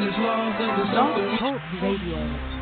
as long as it's something Talk Radio.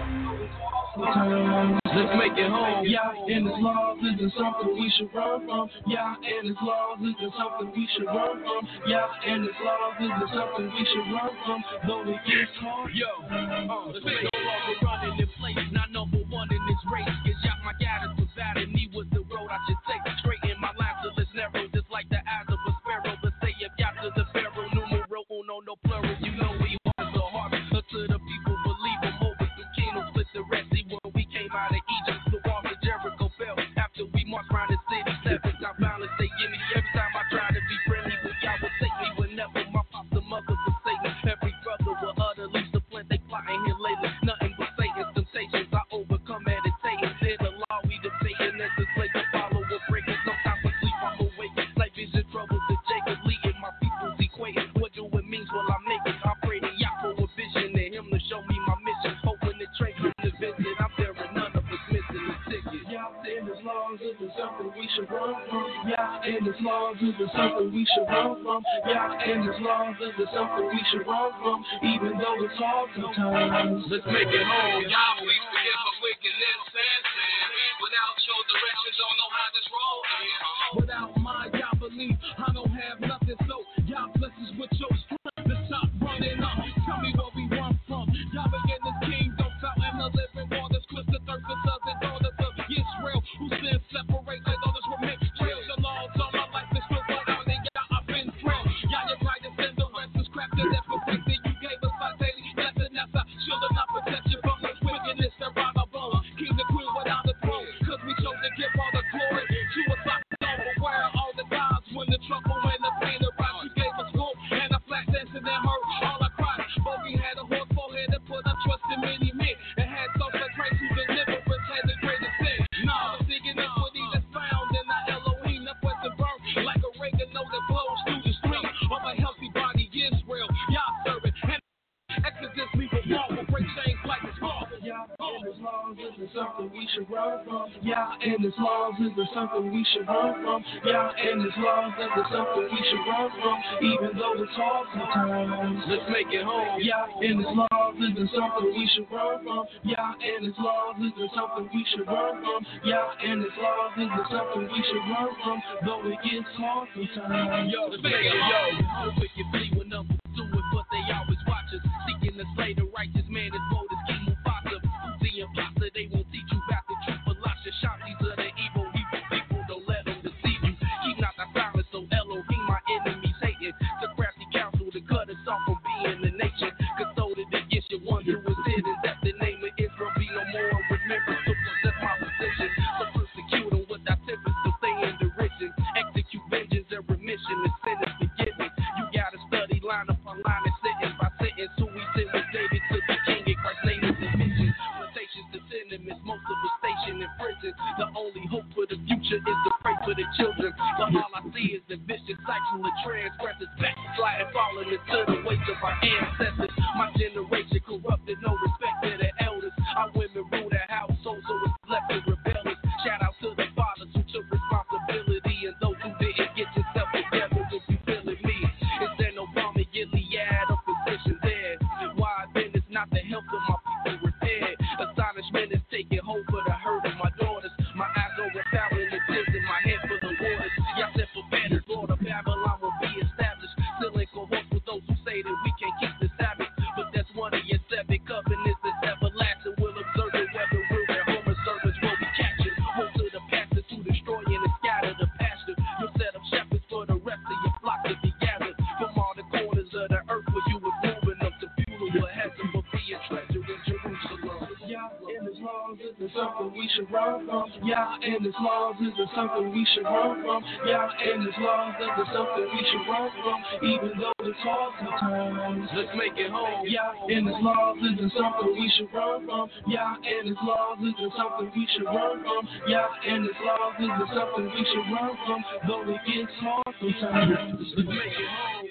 Let's make it home, yeah, and as long as it's something we should run from, yeah, and as long as it's something we should run from, yeah, and as long as it's something we should run from, though it gets hard. Yo, let's make no longer running in place, not number one in this race. Get shot, my guidance was bad, and me was the road I should take. Straight in my line till it's narrow, just like the eyes of a sparrow. But say if y'all to the pharaoh, numero uno, no plural, you know we want the heart. To the people believe them, over the kingdom, split the Red Sea when we came out of Egypt. The walls of Jericho fell after we marched around the city. 7 times violence, they give me every time I try to be friendly. When y'all would take me, whenever my pop, the mother was Satan. Every brother will utterly supplant, they plotting here lately. Nothing but Satan's temptations, I overcome meditating. In the law, we debating as the slave to follow or breaking. Sometimes I sleep, I'm awake. Like vision troubles to Jacob, leading my people's equating. What do it mean while I'm naked? I pray to Yah for a vision and him to show me my mission. Hoping the train from the visit, I'm there and none of us missing the ticket. Yeah, and as long as it's something we should run from, yeah, and as long as it's something we should run from, yeah, and as long as it's something we should run from, even though it's hard sometimes. Let's make it home. Y'all, we forgive my wickedness and sin. Without your direction, don't know how this roll is. Without my y'all believe I don't have nothing, so y'all bless us with your strength to stop running up. Tell me where we run from. Y'all begin this kingdom, fountain of living waters, quench the thirst of sons and daughters of Israel, who sin separate their daughters from mixed trails. The laws all my life is still what on and y'all I've been frail. Y'all your guidance and the rest is crafted and perfected. You gave us our daily lesson, that's our shield and our protection from the wickedness that round our bones. King and queen without a throne, cause we chose to give all the glory to us like aware all the times when the trouble and the pain arise. You gave us hope and a flat dancing that hurt all I cried. But we had a horse forehead that put our trust in many men and had thoughts that Christ who delivered us had the greatest sin. Now the big iniquity that's found in our Elohim that was to burn like a oregano that blows through the stream of a healthy body Israel. Y'all servant and Exodus leave a wall will break chains like a small. Yeah, and as long as it's something we should run from, yeah, and as long as it's something we should run from, yeah, and as long as it's something we should run from, even though it's hard sometimes. Let's make it home. Yeah, and as long as it's something we should run from, yeah, and as long as it's something we should run from, yeah, and as long as it's something we should run from, though it gets hard sometimes. Yo, let's make it yo. Hope it can be when others do it, but they always watch us. Seeking to slay the righteous man as bold as King Mufasa. Uzi and Pasta, they won't teach you about the truth. Elisha, Shanti's of the evil people, don't let them deceive you. Keep not thy silence, so Elohim, my enemies hating. To crafty counsel to cut us off from being the nation. Consulted against your one who was hidden, that the name of Israel be no more. Remember to possess my position. So persecute them with thy tempers, so stay in derision. Execute vengeance and remission, and sin is forgiveness. You gotta study line upon line and sentence by sentence. Who we sent with David to the king in Christ's name is submission. Plantations to sentiments, most of us stationed in prison. The only hope for the future is to pray for the children. But all I see is the vicious cycle of transgressors, backsliding, falling into the ways of our ancestors. My generation corrupted, no respect to the elders. Our women rule the household, so it's left to rebellious. Shout out to the fathers who took responsibility and those who didn't get yourself together. If you feeling me, is there no bomb in Gilead or position there? Why then it's not the health of my people repaired? Astonishment is taking hold for the hurt of my daughters. My eyes overpowering the tears in my head for the waters. Y'all said for better, Lord of Babylon will be established. Still in cohort with those who say that we can't keep the Sabbath. But that's one of your 7 covenants that's everlasting. We'll observe it whether we're at home or service will be captured. Woe to the pastors who destroy and scatter the pasture. You'll set up shepherds for the rest of your flock to be gathered from all the corners of the earth where you was moving up to funeral heaven, but be a treasure in Jerusalem. Yeah, and as long as it's something we should run from, yeah, and as long as it's something we should run from, yeah, and as long as it's something we should run from, even though it's hard sometimes. Let's make it home. Yeah, and as long as it's something we should run from, yeah, and as long as it's something we should run from, yeah, and as long as it's something we should run from, though it gets hard sometimes. Let's make it home.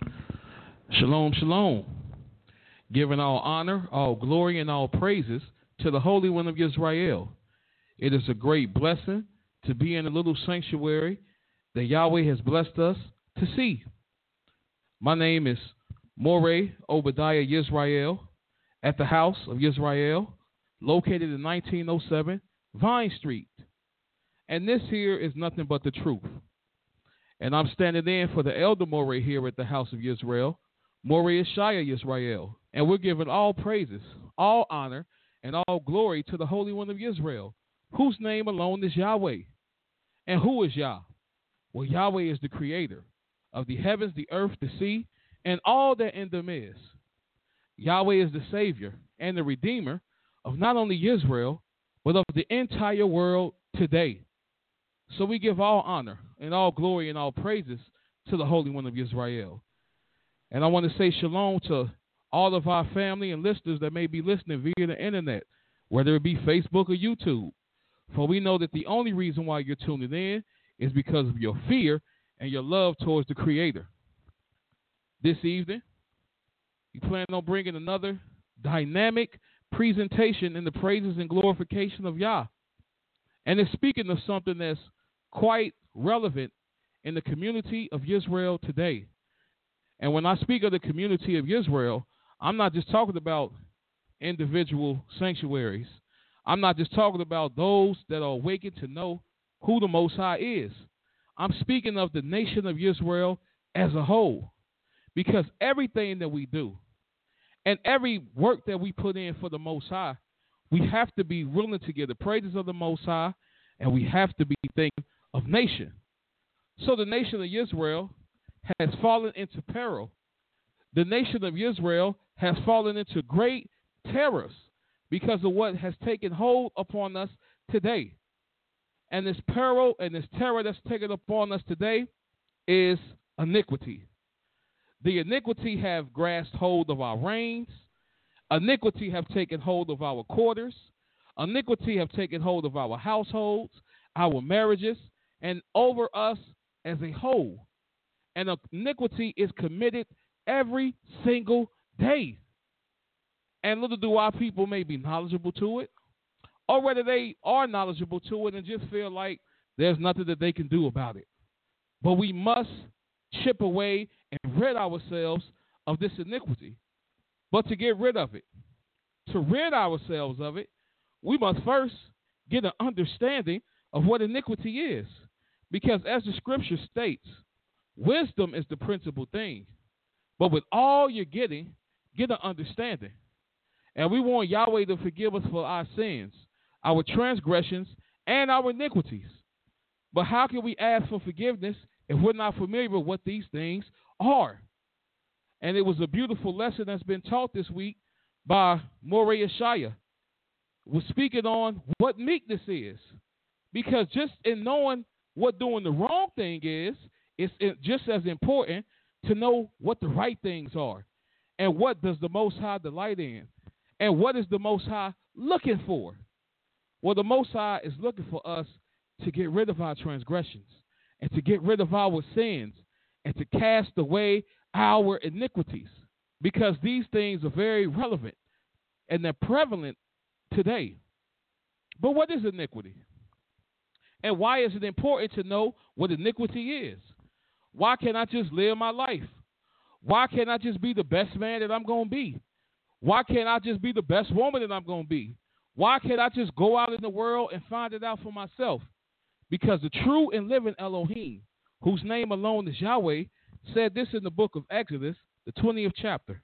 Shalom, shalom. Giving all honor, all glory, and all praises to the Holy One of Israel. It is a great blessing to be in a little sanctuary that Yahweh has blessed us to see. My name is Moreh Obadiah Yisrael at the House of Yisrael, located in 1907 Vine Street. And this here is nothing but the truth. And I'm standing in for the Elder Moreh here at the House of Yisrael, Moreh Yeshaya Yisrael. And we're giving all praises, all honor, and all glory to the Holy One of Israel, whose name alone is Yahweh. And who is Yah? Well, Yahweh is the creator of the heavens, the earth, the sea, and all that in them is. Yahweh is the Savior and the Redeemer of not only Israel, but of the entire world today. So we give all honor and all glory and all praises to the Holy One of Israel. And I want to say shalom to all of our family and listeners that may be listening via the internet, whether it be Facebook or YouTube. For we know that the only reason why you're tuning in is because of your fear and your love towards the Creator. This evening, we plan on bringing another dynamic presentation in the praises and glorification of Yah. And it's speaking of something that's quite relevant in the community of Israel today. And when I speak of the community of Israel, I'm not just talking about individual sanctuaries. I'm not just talking about those that are awakened to know who the Most High is. I'm speaking of the nation of Israel as a whole. Because everything that we do and every work that we put in for the Most High, we have to be willing to give the praises of the Most High, and we have to be thinking of nation. So the nation of Israel has fallen into peril. The nation of Israel has fallen into great terrors because of what has taken hold upon us today. And this peril and this terror that's taken upon us today is iniquity. The iniquity have grasped hold of our reigns. Iniquity have taken hold of our quarters. Iniquity have taken hold of our households, our marriages, and over us as a whole. And iniquity is committed every single day. And little do our people may be knowledgeable to it, or whether they are knowledgeable to it and just feel like there's nothing that they can do about it. But we must chip away and rid ourselves of this iniquity. But to get rid of it, to rid ourselves of it, we must first get an understanding of what iniquity is. Because as the scripture states, wisdom is the principal thing. But with all you're getting, get an understanding. And we want Yahweh to forgive us for our sins, our transgressions, and our iniquities. But how can we ask for forgiveness if we're not familiar with what these things are? And it was a beautiful lesson that's been taught this week by Moreh Yeshaya. Was speaking on what meekness is. Because just in knowing what doing the wrong thing is, it's just as important to know what the right things are. And what does the Most High delight in? And what is the Most High looking for? Well, the Most High is looking for us to get rid of our transgressions and to get rid of our sins and to cast away our iniquities, because these things are very relevant and they're prevalent today. But what is iniquity? And why is it important to know what iniquity is? Why can't I just live my life? Why can't I just be the best man that I'm going to be? Why can't I just be the best woman that I'm going to be? Why can't I just go out in the world and find it out for myself? Because the true and living Elohim, whose name alone is Yahweh, said this in the book of Exodus, the 20th chapter.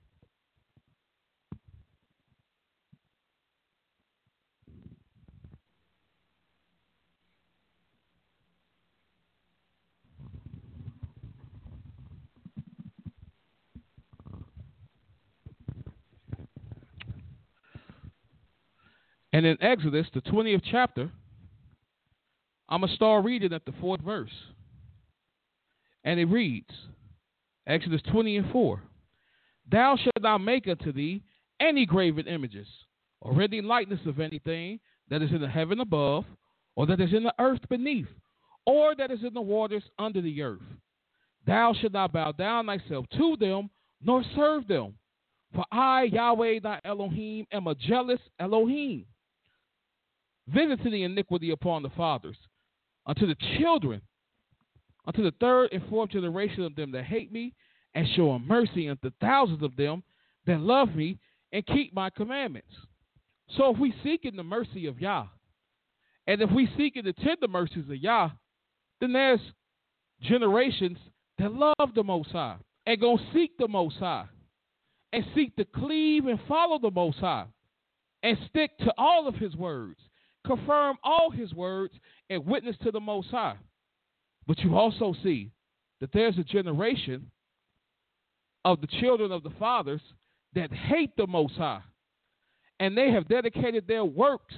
And in Exodus, the 20th chapter, I'm going to start reading at the 4th verse. And it reads, Exodus 20:4. Thou shalt not make unto thee any graven images, or any likeness of anything that is in the heaven above, or that is in the earth beneath, or that is in the waters under the earth. Thou shalt not bow down thyself to them, nor serve them. For I, Yahweh thy Elohim, am a jealous Elohim, visiting the iniquity upon the fathers, unto the children, unto the third and fourth generation of them that hate me, and showing mercy unto thousands of them that love me and keep my commandments. So if we seek in the mercy of Yah, and if we seek in the tender mercies of Yah, then there's generations that love the Most High and gonna seek the Most High and seek to cleave and follow the Most High and stick to all of His words, confirm all His words, and witness to the Most High. But you also see that there's a generation of the children of the fathers that hate the Most High, and they have dedicated their works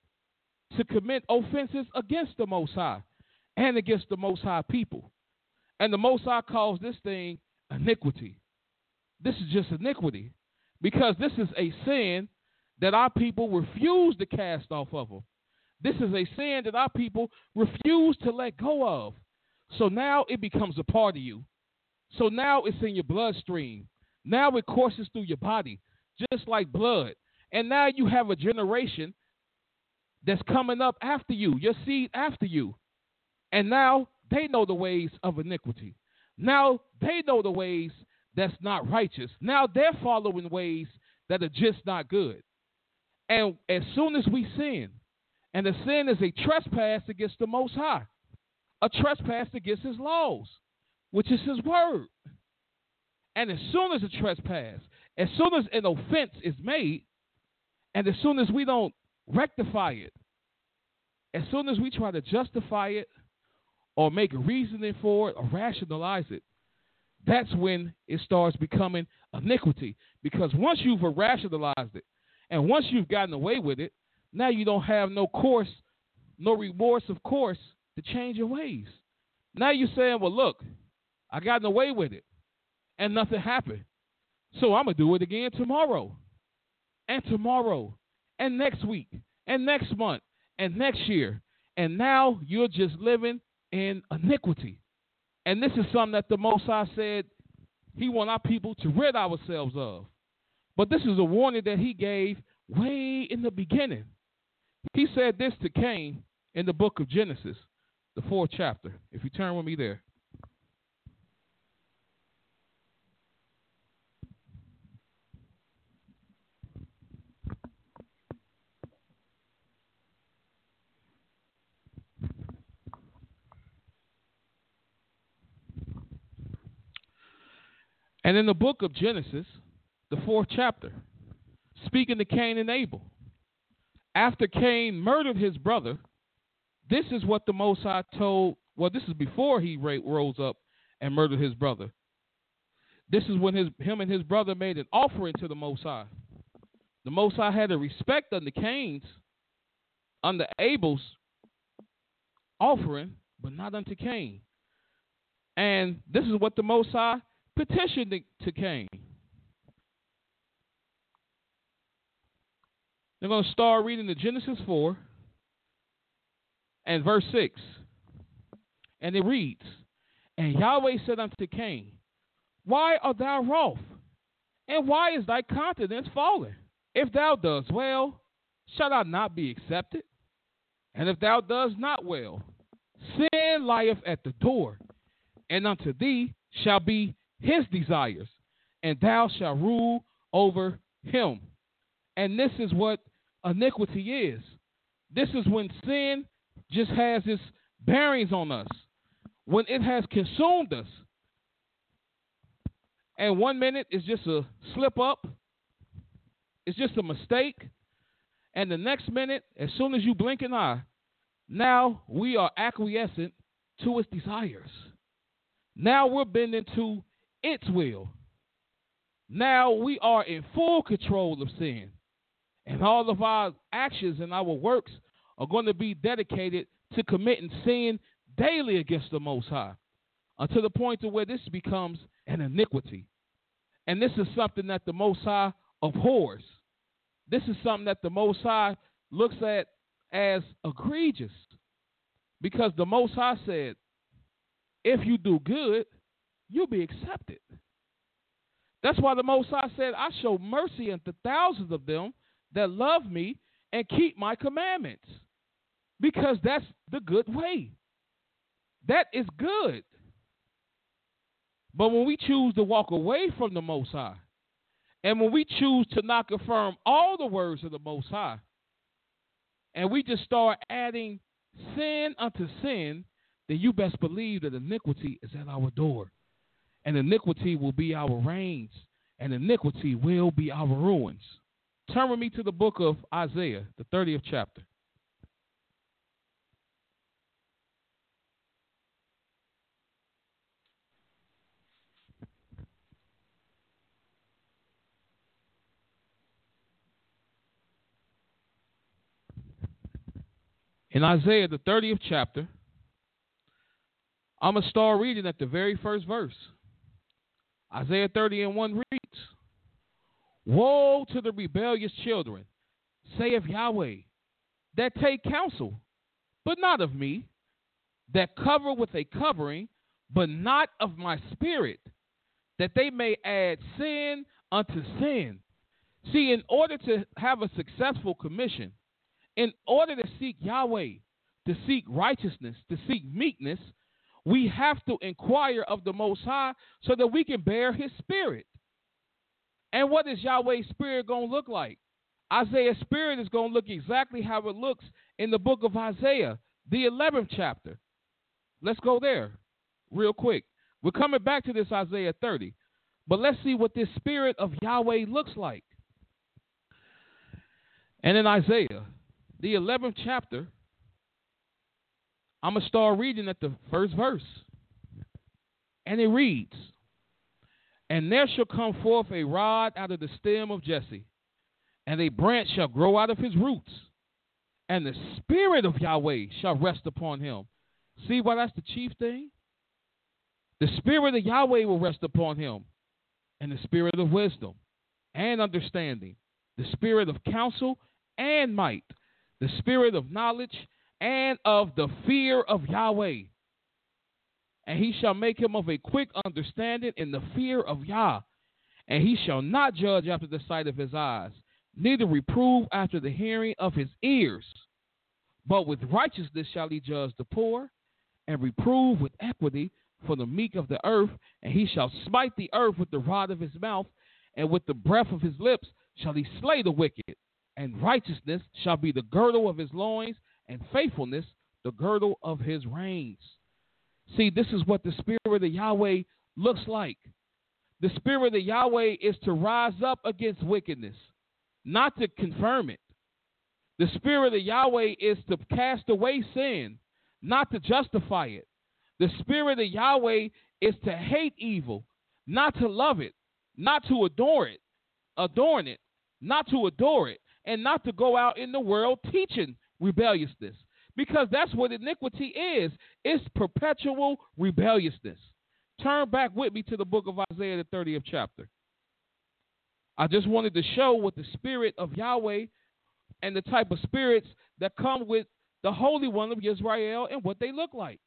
to commit offenses against the Most High and against the Most High people. And the Most High calls this thing iniquity. This is just iniquity, because this is a sin that our people refuse to cast off of them. This is a sin that our people refuse to let go of. So now it becomes a part of you. So now it's in your bloodstream. Now it courses through your body, just like blood. And now you have a generation that's coming up after you, your seed after you. And now they know the ways of iniquity. Now they know the ways that's not righteous. Now they're following ways that are just not good. And as soon as we sin, and the sin is a trespass against the Most High, a trespass against His laws, which is His word. And as soon as a trespass, as soon as an offense is made, and as soon as we don't rectify it, as soon as we try to justify it or make a reasoning for it or rationalize it, that's when it starts becoming iniquity. Because once you've rationalized it and once you've gotten away with it, now you don't have no course, no remorse of course to change your ways. Now you're saying, well, look, I gotten away with it and nothing happened. So I'm going to do it again tomorrow and tomorrow and next week and next month and next year. And now you're just living in iniquity. And this is something that the Most High said He want our people to rid ourselves of. But this is a warning that He gave way in the beginning. He said this to Cain in the book of Genesis, the 4th chapter. If you turn with me there. And in the book of Genesis, the 4th chapter, speaking to Cain and Abel, after Cain murdered his brother, this is what the Most High told, well, this is before he rose up and murdered his brother. This is when him and his brother made an offering to the Most High. The Most High had a respect unto Cain's, unto Abel's offering, but not unto Cain. And this is what the Most High petitioned to Cain. They're going to start reading the Genesis 4 and verse 6. And it reads, And Yahweh said unto Cain, Why art thou wroth? And why is thy countenance fallen? If thou dost well, shall thou not be accepted? And if thou dost not well, sin lieth at the door, and unto thee shall be his desires, and thou shalt rule over him. And this is what iniquity is. This is when sin just has its bearings on us, when it has consumed us. And 1 minute is just a slip up, it's just a mistake, and the next minute, as soon as you blink an eye, now we are acquiescent to its desires. Now we're bending to its will. Now we are in full control of sin. And all of our actions and our works are going to be dedicated to committing sin daily against the Most High, until the point to where this becomes an iniquity. And this is something that the Most High abhors. This is something that the Most High looks at as egregious. Because the Most High said, if you do good, you'll be accepted. That's why the Most High said, I show mercy unto thousands of them that love me and keep my commandments. because that's the good way. That is good. But when we choose to walk away from the Most High, and when we choose to not confirm all the words of the Most High, and we just start adding sin unto sin, then you best believe that iniquity is at our door. And iniquity will be our reigns, and iniquity will be our ruins. Turn with me to the book of Isaiah, the 30th chapter. In Isaiah, the 30th chapter, I'm going to start reading at the very first verse. Isaiah 30:1 reads, Woe to the rebellious children, saith Yahweh, that take counsel, but not of me, that cover with a covering, but not of my spirit, that they may add sin unto sin. See, in order to have a successful commission, in order to seek Yahweh, to seek righteousness, to seek meekness, we have to inquire of the Most High so that we can bear his spirit. And what is Yahweh's spirit going to look like? Isaiah's spirit is going to look exactly how it looks in the book of Isaiah, the 11th chapter. Let's go there real quick. We're coming back to this Isaiah 30, but let's see what this spirit of Yahweh looks like. And in Isaiah, the 11th chapter, I'm going to start reading at the first verse. And it reads, And there shall come forth a rod out of the stem of Jesse, and a branch shall grow out of his roots, and the spirit of Yahweh shall rest upon him. See why that's the chief thing? The spirit of Yahweh will rest upon him, and the spirit of wisdom and understanding, the spirit of counsel and might, the spirit of knowledge and of the fear of Yahweh. And he shall make him of a quick understanding in the fear of Yah. And he shall not judge after the sight of his eyes, neither reprove after the hearing of his ears. But with righteousness shall he judge the poor, and reprove with equity for the meek of the earth. And he shall smite the earth with the rod of his mouth, and with the breath of his lips shall he slay the wicked. And righteousness shall be the girdle of his loins, and faithfulness the girdle of his reins. See, this is what the spirit of Yahweh looks like. The spirit of Yahweh is to rise up against wickedness, not to confirm it. The spirit of Yahweh is to cast away sin, not to justify it. The spirit of Yahweh is to hate evil, not to love it, not to adorn it, not to adore it, and not to go out in the world teaching rebelliousness, because that's what iniquity is. It's perpetual rebelliousness. Turn back with me to the book of Isaiah, the 30th chapter. I just wanted to show what the spirit of Yahweh and the type of spirits that come with the Holy One of Israel and what they look like.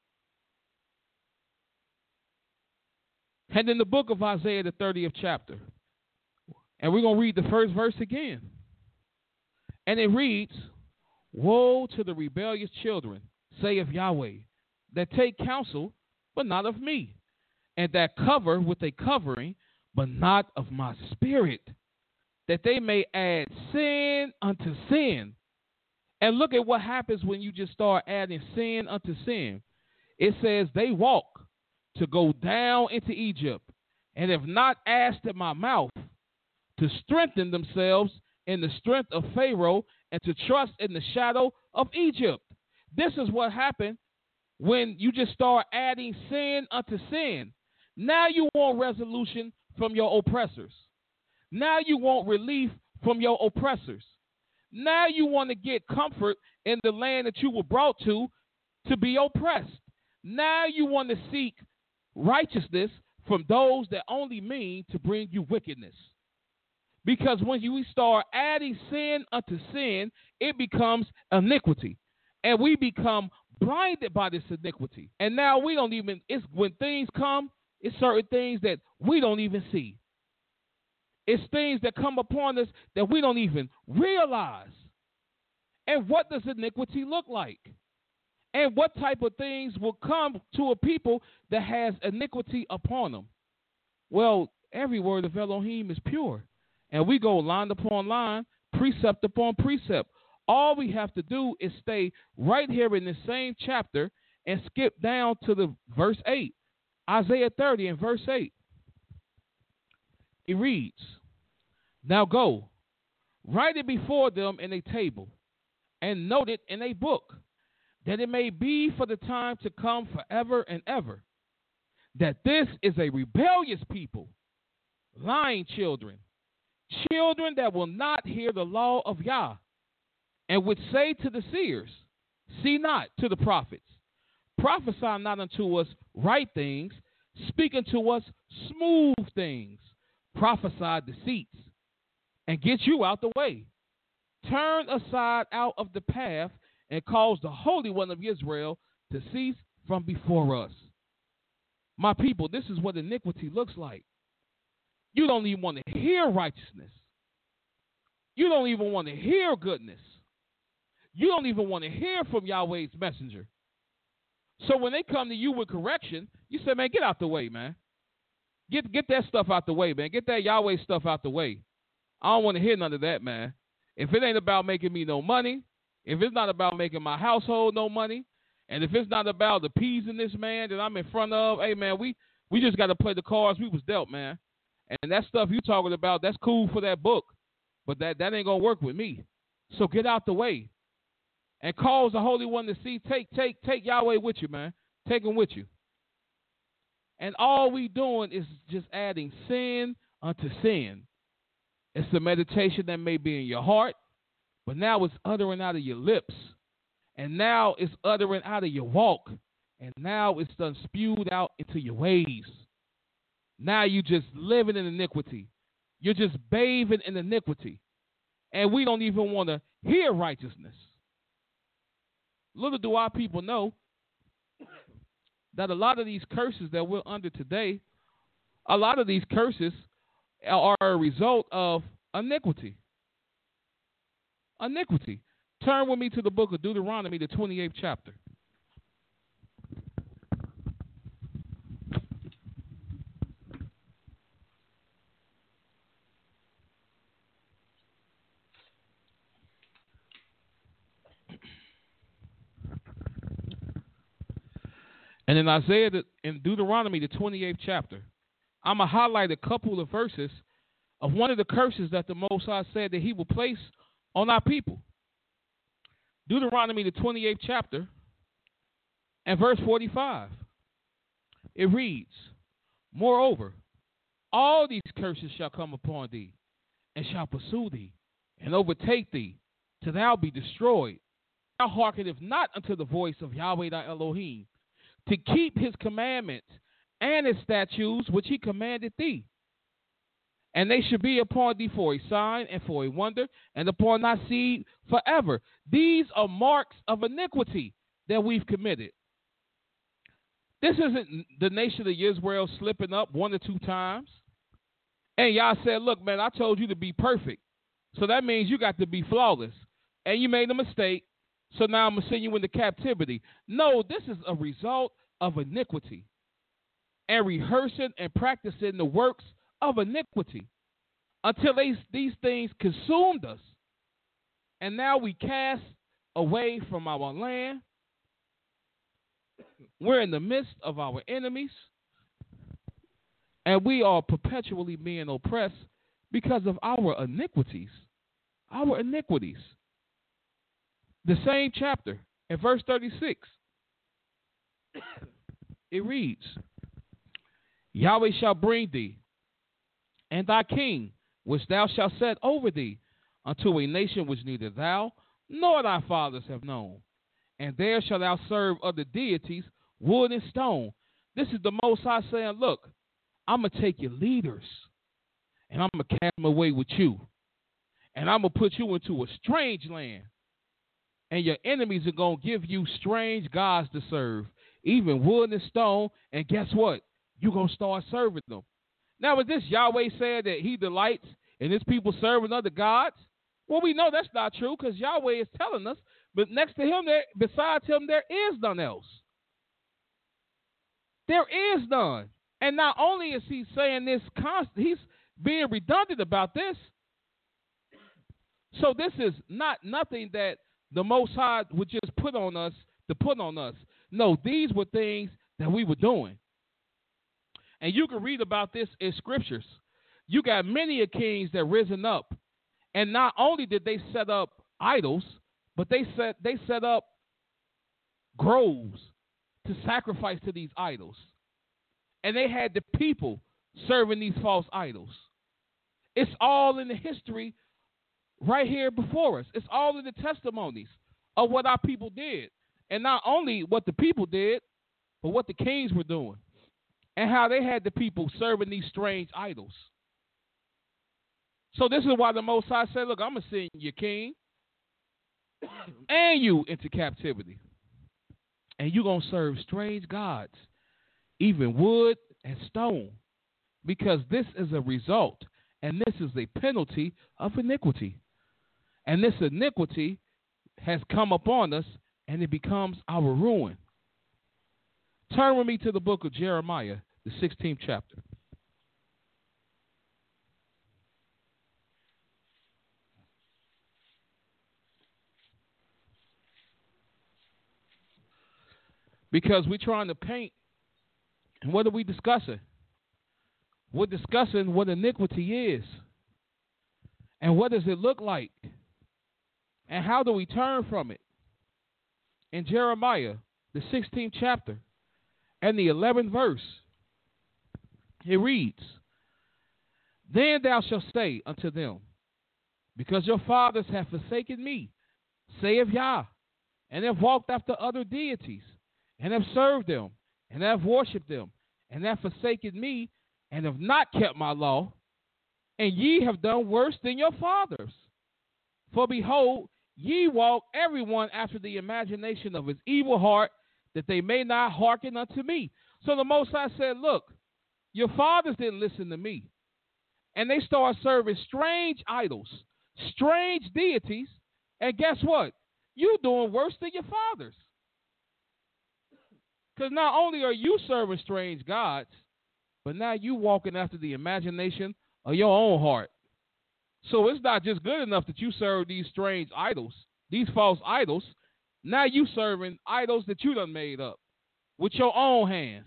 And in the book of Isaiah, the 30th chapter, and we're going to read the first verse again. And it reads, Woe to the rebellious children, saith Yahweh, that take counsel, but not of me, and that cover with a covering, but not of my spirit, that they may add sin unto sin. And look at what happens when you just start adding sin unto sin. It says they walk to go down into Egypt, and have not asked at my mouth to strengthen themselves in the strength of Pharaoh, and to trust in the shadow of Egypt. This is what happened when you just start adding sin unto sin. Now you want resolution from your oppressors. Now you want relief from your oppressors. Now you want to get comfort in the land that you were brought to be oppressed. Now you want to seek righteousness from those that only mean to bring you wickedness. Because when you start adding sin unto sin, it becomes iniquity. And we become blinded by this iniquity. And now we don't even, it's when things come, it's certain things that we don't even see. It's things that come upon us that we don't even realize. And what does iniquity look like? And what type of things will come to a people that has iniquity upon them? Well, every word of Elohim is pure. And we go line upon line, precept upon precept. All we have to do is stay right here in the same chapter and skip down to the verse 8. Isaiah 30 and verse 8. It reads, "Now go, write it before them in a table, and note it in a book, that it may be for the time to come forever and ever, that this is a rebellious people, lying children, children that will not hear the law of Yah, and would say to the seers, see not, to the prophets, prophesy not unto us right things, speak unto us smooth things, prophesy deceits, and get you out the way. Turn aside out of the path, and cause the Holy One of Israel to cease from before us." My people, this is what iniquity looks like. You don't even want to hear righteousness. You don't even want to hear goodness. You don't even want to hear from Yahweh's messenger. So when they come to you with correction, you say, man, get out the way, man. Get that stuff out the way, man. Get that Yahweh stuff out the way. I don't want to hear none of that, man. If it ain't about making me no money, if it's not about making my household no money, and if it's not about appeasing this man that I'm in front of, hey, man, we just got to play the cards we was dealt, man. And that stuff you talking about, that's cool for that book, but that ain't going to work with me. So get out the way and cause the Holy One to see. Take Yahweh with you, man. Take him with you. And all we doing is just adding sin unto sin. It's a meditation that may be in your heart, but now it's uttering out of your lips. And now it's uttering out of your walk. And now it's done spewed out into your ways. Now you just living in iniquity. You're just bathing in iniquity. And we don't even want to hear righteousness. Little do our people know that a lot of these curses that we're under today, a lot of these curses are a result of iniquity. Iniquity. Turn with me to the book of Deuteronomy, the 28th chapter. And in Deuteronomy, the 28th chapter, I'm going to highlight a couple of verses of one of the curses that the Most High said that he will place on our people. Deuteronomy, the 28th chapter, and verse 45. It reads, "Moreover, all these curses shall come upon thee, and shall pursue thee, and overtake thee, till thou be destroyed. Thou hearkenest not unto the voice of Yahweh thy Elohim, to keep his commandments and his statutes which he commanded thee. And they should be upon thee for a sign and for a wonder, and upon thy seed forever. These are marks of iniquity that we've committed." This isn't the nation of Israel slipping up one or two times. And y'all said, look, man, I told you to be perfect. So that means you got to be flawless. And you made a mistake. So now I'm going to send you into captivity. No, this is a result of iniquity. And rehearsing and practicing the works of iniquity until these things consumed us. And now we cast away from our land. We're in the midst of our enemies. And we are perpetually being oppressed because of our iniquities. Our iniquities. The same chapter, in verse 36, it reads, "Yahweh shall bring thee, and thy king, which thou shalt set over thee, unto a nation which neither thou nor thy fathers have known. And there shalt thou serve other deities, wood and stone." This is the Most High saying, look, I'm going to take your leaders, and I'm going to cast them away with you. And I'm going to put you into a strange land. And your enemies are going to give you strange gods to serve, even wood and stone. And guess what? You're going to start serving them. Now, is this Yahweh saying that he delights in his people serving other gods? Well, we know that's not true because Yahweh is telling us, but next to him, besides him, there is none else. There is none. And not only is he saying this he's being redundant about this. So this is not nothing that the Most High would just put on us to put on us. No, these were things that we were doing. And you can read about this in scriptures. You got many of kings that risen up. And not only did they set up idols, but they set up groves to sacrifice to these idols. And they had the people serving these false idols. It's all in the history right here before us. It's all in the testimonies of what our people did. And not only what the people did, but what the kings were doing. And how they had the people serving these strange idols. So this is why the Most High said, look, I'm going to send your king and you into captivity. And you're going to serve strange gods, even wood and stone, because this is a result, and this is a penalty of iniquity. And this iniquity has come upon us, and it becomes our ruin. Turn with me to the book of Jeremiah, the 16th chapter. Because we're trying to paint, and what are we discussing? We're discussing what iniquity is, and what does it look like, and how do we turn from it? In Jeremiah, the 16th chapter, and the 11th verse, it reads, Then thou shalt say unto them, Because your fathers have forsaken me, saith Yah, and have walked after other deities, and have served them, and have worshipped them, and have forsaken me, and have not kept my law, and ye have done worse than your fathers. For behold, ye walk every one after the imagination of his evil heart, that they may not hearken unto me. So the Most High said, look, your fathers didn't listen to me. And they started serving strange idols, strange deities, and guess what? You're doing worse than your fathers. Because not only are you serving strange gods, but now you walking after the imagination of your own heart. So it's not just good enough that you serve these strange idols, these false idols. Now you serving idols that you done made up with your own hands.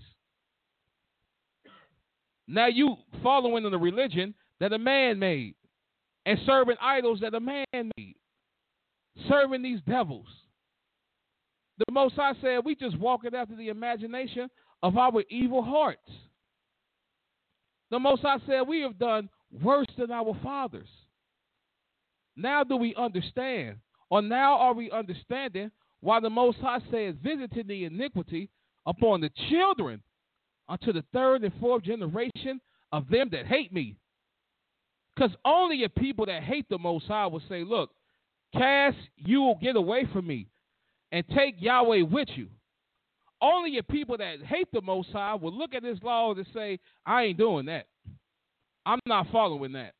Now you following in the religion that a man made and serving idols that a man made, serving these devils. The Most High said we just walking after the imagination of our evil hearts. The Most High said we have done worse than our fathers. Now do we understand, or now are we understanding why the Most High says visiting the iniquity upon the children unto the third and fourth generation of them that hate me? Because only a people that hate the Most High will say, look, Cass, you will get away from me and take Yahweh with you. Only a people that hate the Most High will look at this law and say, I ain't doing that. I'm not following that.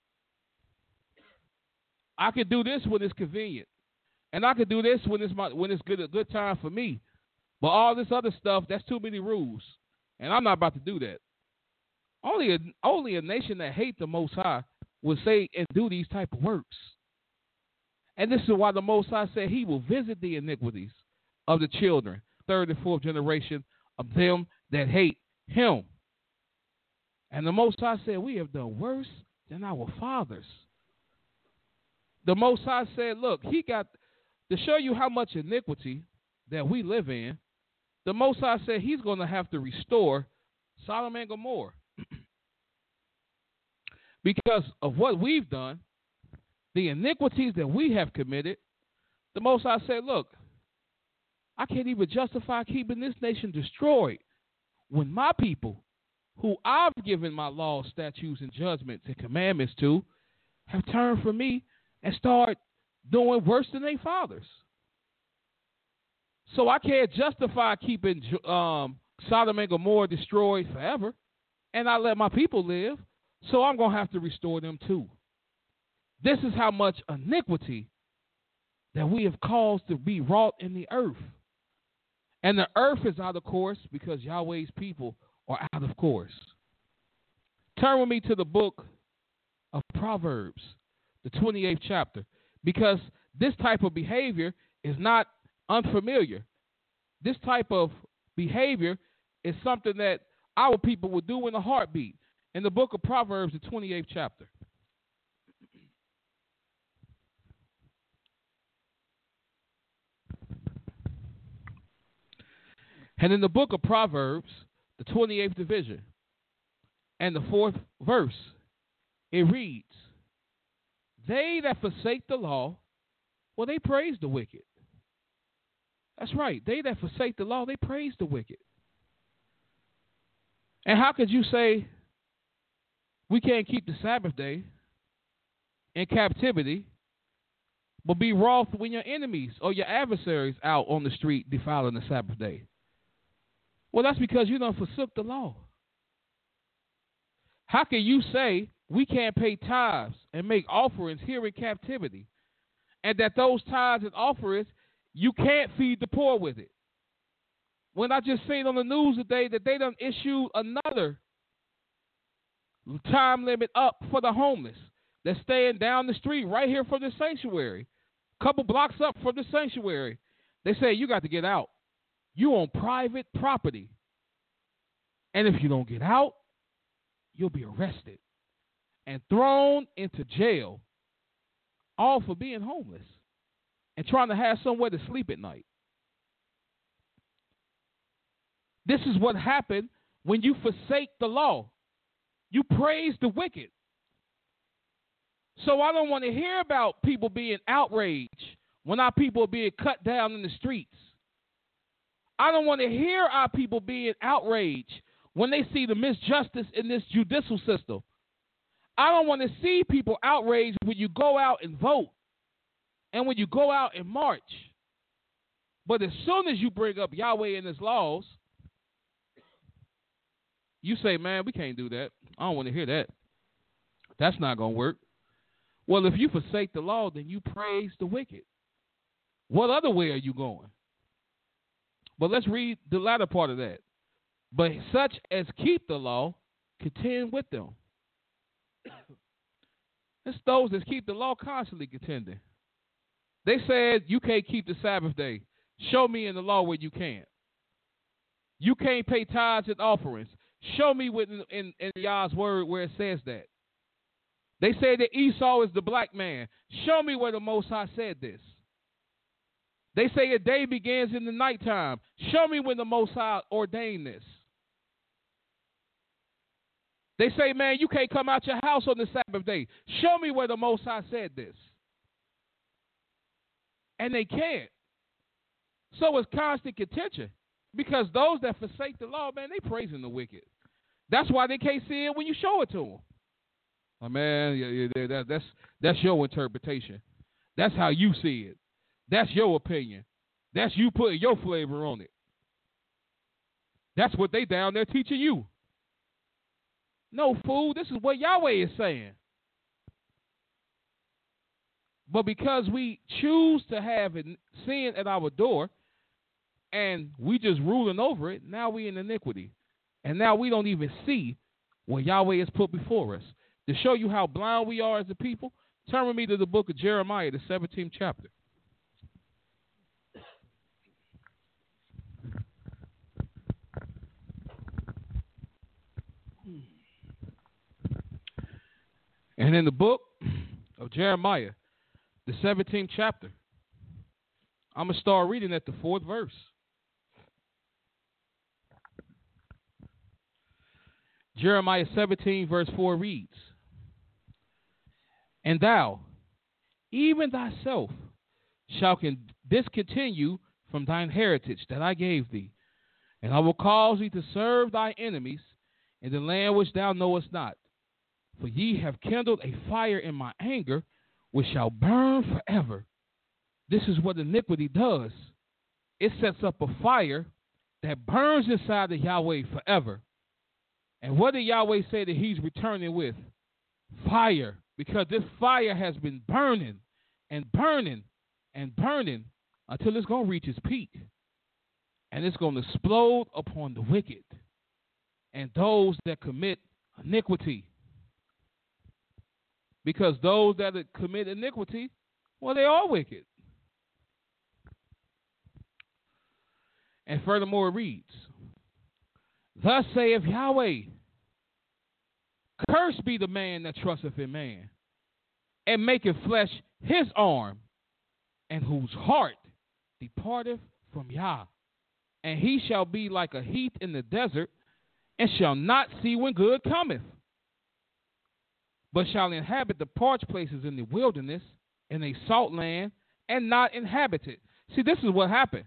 I can do this when it's convenient. And I can do this when it's a good time for me. But all this other stuff, that's too many rules. And I'm not about to do that. Only a nation that hates the Most High will say and do these type of works. And this is why the Most High said he will visit the iniquities of the children, third and fourth generation of them that hate him. And the Most High said we have done worse than our fathers. The Most High said, look, he got to show you how much iniquity that we live in. The Most High said he's going to have to restore Sodom and Gomorrah. Because of what we've done, the iniquities that we have committed, the Most High said, look, I can't even justify keeping this nation destroyed when my people, who I've given my laws, statutes, and judgments and commandments to, have turned from me and start doing worse than their fathers. So I can't justify keeping Sodom and Gomorrah destroyed forever, and I let my people live, so I'm going to have to restore them too. This is how much iniquity that we have caused to be wrought in the earth. And the earth is out of course because Yahweh's people are out of course. Turn with me to the book of Proverbs, the 28th chapter, because this type of behavior is not unfamiliar. This type of behavior is something that our people would do in a heartbeat. In the book of Proverbs, the 28th chapter. And in the book of Proverbs, the 28th division, and the 4th verse, it reads, they that forsake the law, well, they praise the wicked. That's right. They that forsake the law, they praise the wicked. And how could you say we can't keep the Sabbath day in captivity, but be wroth when your enemies or your adversaries out on the street defiling the Sabbath day? Well, that's because you done forsook the law. How can you say we can't pay tithes and make offerings here in captivity, and that those tithes and offerings, you can't feed the poor with it? When I just seen on the news today that they done issued another time limit up for the homeless that's staying down the street right here from the sanctuary, a couple blocks up from the sanctuary. They say you got to get out. You on private property. And if you don't get out, you'll be arrested and thrown into jail, all for being homeless and trying to have somewhere to sleep at night. This is what happened when you forsake the law. You praise the wicked. So I don't want to hear about people being outraged when our people are being cut down in the streets. I don't want to hear our people being outraged when they see the misjustice in this judicial system. I don't want to see people outraged when you go out and vote and when you go out and march. But as soon as you bring up Yahweh and his laws, you say, man, we can't do that. I don't want to hear that. That's not going to work. Well, if you forsake the law, then you praise the wicked. What other way are you going? But let's read the latter part of that. But such as keep the law, contend with them. It's those that keep the law constantly contending. They said you can't keep the Sabbath day. Show me in the law where you can. You can't pay tithes and offerings. Show me in Yah's word where it says that. They say that Esau is the black man. Show me where the Most High said this. They say a day begins in the nighttime. Show me when the Most High ordained this. They say, man, you can't come out your house on the Sabbath day. Show me where the Most High said this. And they can't. So it's constant contention. Because those that forsake the law, man, they praising the wicked. That's why they can't see it when you show it to them. Oh, man, that's your interpretation. That's how you see it. That's your opinion. That's you putting your flavor on it. That's what they down there teaching you. No, fool, this is what Yahweh is saying. But because we choose to have sin at our door, and we just ruling over it, now we in iniquity. And now we don't even see what Yahweh has put before us. To show you how blind we are as a people, turn with me to the book of Jeremiah, the 17th chapter. And in the book of Jeremiah, the 17th chapter, I'm going to start reading at the 4th verse. Jeremiah 17, verse 4 reads, and thou, even thyself, shalt discontinue from thine heritage that I gave thee, and I will cause thee to serve thy enemies in the land which thou knowest not. For ye have kindled a fire in my anger, which shall burn forever. This is what iniquity does. It sets up a fire that burns inside of Yahweh forever. And what did Yahweh say that he's returning with? Fire, because this fire has been burning and burning and burning until it's going to reach its peak. And it's going to explode upon the wicked and those that commit iniquity. Because those that commit iniquity, well, they are wicked. And furthermore, it reads, Thus saith Yahweh, Cursed be the man that trusteth in man, and maketh flesh his arm, and whose heart departeth from Yah. And he shall be like a heath in the desert, and shall not see when good cometh, but shall inhabit the parched places in the wilderness, in a salt land, and not inhabit it. See, this is what happened.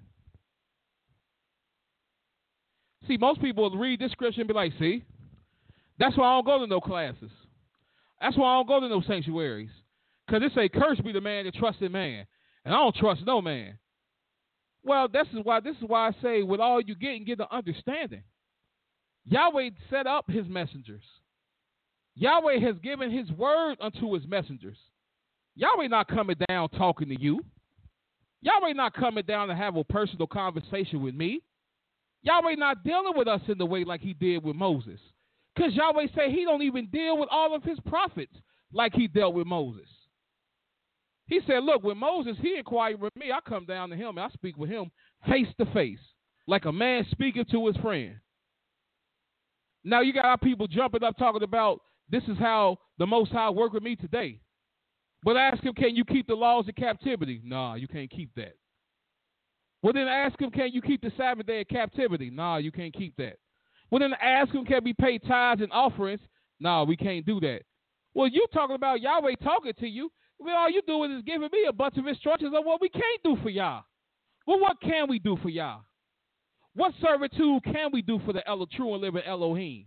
See, most people will read this scripture and be like, see, that's why I don't go to no classes. That's why I don't go to no sanctuaries. Because it say, cursed be the man that trusts in man. And I don't trust no man. Well, this is why I say, with all you get an understanding. Yahweh set up his messengers. Yahweh has given his word unto his messengers. Yahweh not coming down talking to you. Yahweh not coming down to have a personal conversation with me. Yahweh not dealing with us in the way like he did with Moses. Because Yahweh say he don't even deal with all of his prophets like he dealt with Moses. He said, look, with Moses, he inquired with me. I come down to him and I speak with him face to face, like a man speaking to his friend. Now you got our people jumping up talking about this is how the Most High work with me today. But ask him, can you keep the laws of captivity? Nah, you can't keep that. Well, then ask him, can you keep the Sabbath day of captivity? Nah, you can't keep that. Well, then ask him, can we pay tithes and offerings? Nah, we can't do that. Well, you talking about Yahweh talking to you. Well, all you doing is giving me a bunch of instructions on what we can't do for Yah. Well, what can we do for Yah? What servitude can we do for the true and living Elohim?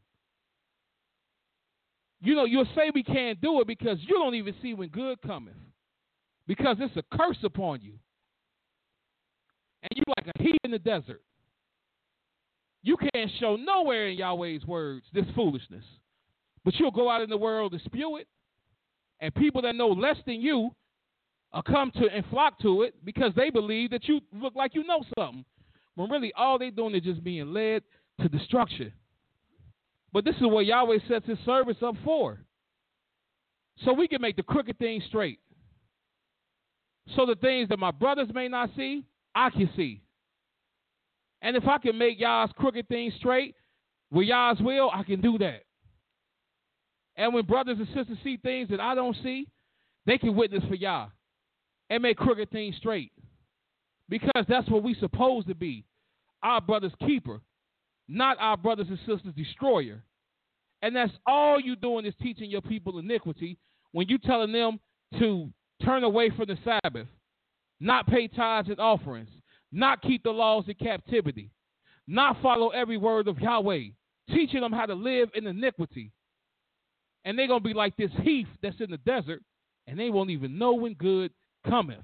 You know, you'll say we can't do it because you don't even see when good cometh. Because it's a curse upon you. And you like a heat in the desert. You can't show nowhere in Yahweh's words this foolishness. But you'll go out in the world and spew it. And people that know less than you come to and flock to it because they believe that you look like you know something. When really all they're doing is just being led to destruction. But this is what Yahweh sets his service up for. So we can make the crooked things straight. So the things that my brothers may not see, I can see. And if I can make Yah's crooked things straight with Yah's will, I can do that. And when brothers and sisters see things that I don't see, they can witness for Yah and make crooked things straight. Because that's what we're supposed to be. Our brother's keeper, not our brothers and sisters' destroyer. And that's all you're doing is teaching your people iniquity when you're telling them to turn away from the Sabbath, not pay tithes and offerings, not keep the laws of captivity, not follow every word of Yahweh, teaching them how to live in iniquity. And they're going to be like this heath that's in the desert, and they won't even know when good cometh,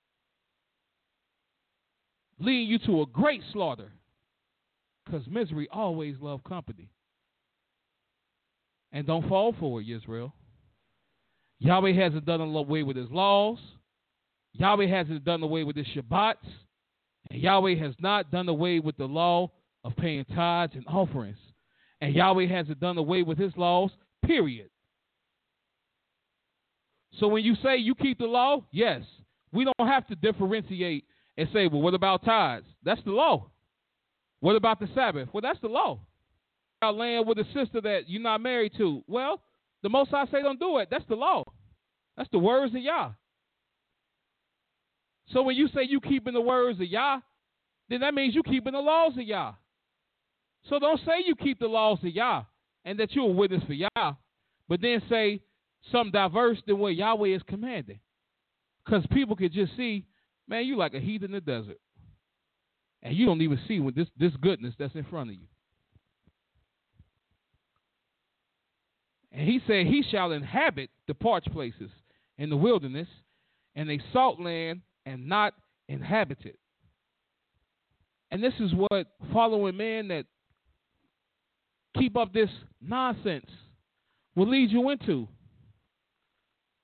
leading you to a great slaughter, because misery always loves company. And don't fall for it, Israel. Yahweh hasn't done away with his laws. Yahweh hasn't done away with his Shabbats. And Yahweh has not done away with the law of paying tithes and offerings. And Yahweh hasn't done away with his laws, period. So when you say you keep the law, yes, we don't have to differentiate and say, well, what about tithes? That's the law. What about the Sabbath? Well, that's the law. About laying with a sister that you're not married to. Well, the Most High say don't do it. That's the law. That's the words of Yah. So when you say you keeping the words of Yah, then that means you keeping the laws of Yah. So don't say you keep the laws of Yah and that you're a witness for Yah, but then say something diverse than what Yahweh is commanding. Because people can just see, man, you like a heath in the desert. And you don't even see what this goodness that's in front of you. And he said he shall inhabit the parched places in the wilderness and a salt land and not inhabit it. And this is what following men that keep up this nonsense will lead you into.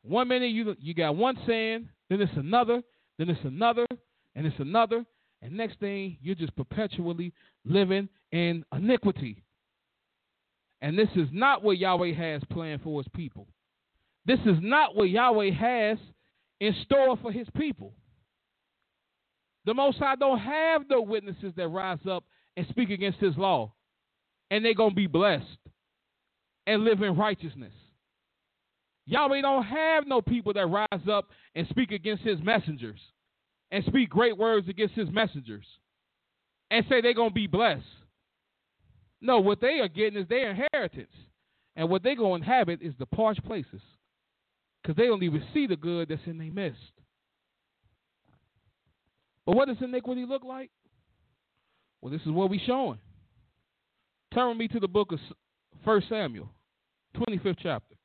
1 minute you got one sin, then it's another, then it's another, and it's another, and next thing you're just perpetually living in iniquity. And this is not what Yahweh has planned for his people. This is not what Yahweh has in store for his people. The Most High don't have no witnesses that rise up and speak against his law, and they're going to be blessed and live in righteousness. Yahweh don't have no people that rise up and speak against his messengers and speak great words against his messengers and say they're going to be blessed. No, what they are getting is their inheritance. And what they're going to inhabit is the parched places, because they don't even see the good that's in their midst. But what does iniquity look like? Well, this is what we're showing. Turn with me to the book of 1 Samuel, 25th chapter.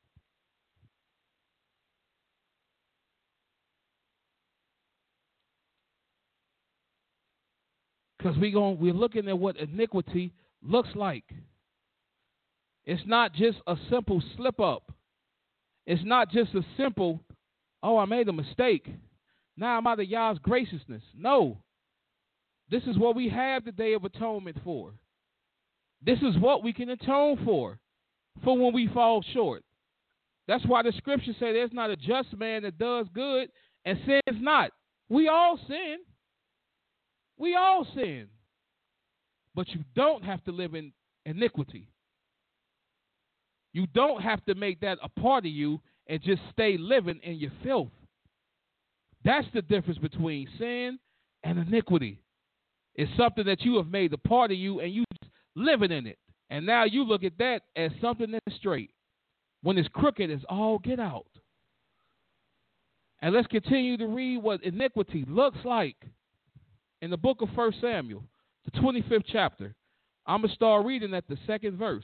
Because we're looking at what iniquity looks like. It's not just a simple slip up. It's not just a simple, oh, I made a mistake. Now I'm out of Yah's graciousness. No. This is what we have the Day of Atonement for. This is what we can atone for when we fall short. That's why the scriptures say there's not a just man that does good and sins not. We all sin. We all sin. But you don't have to live in iniquity. You don't have to make that a part of you and just stay living in your filth. That's the difference between sin and iniquity. It's something that you have made a part of you and you just living in it. And now you look at that as something that's straight. When it's crooked, it's all get out. And let's continue to read what iniquity looks like in the book of 1 Samuel, the 25th chapter. I'm going to start reading at the 2nd verse.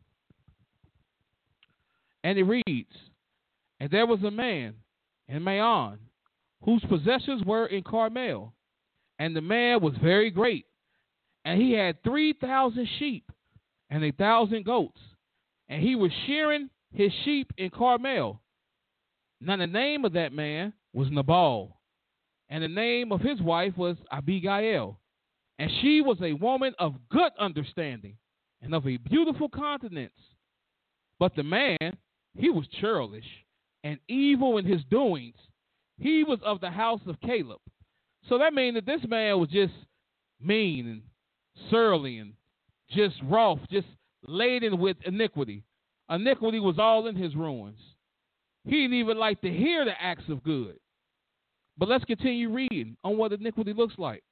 And it reads, and there was a man in Maon whose possessions were in Carmel, and the man was very great, and he had 3,000 sheep and 1,000 goats, and he was shearing his sheep in Carmel. Now the name of that man was Nabal, and the name of his wife was Abigail, and she was a woman of good understanding and of a beautiful countenance. But the man, he was churlish and evil in his doings. He was of the house of Caleb. So that means that this man was just mean and surly and just rough, just laden with iniquity. Iniquity was all in his ruins. He didn't even like to hear the acts of good. But let's continue reading on what iniquity looks like.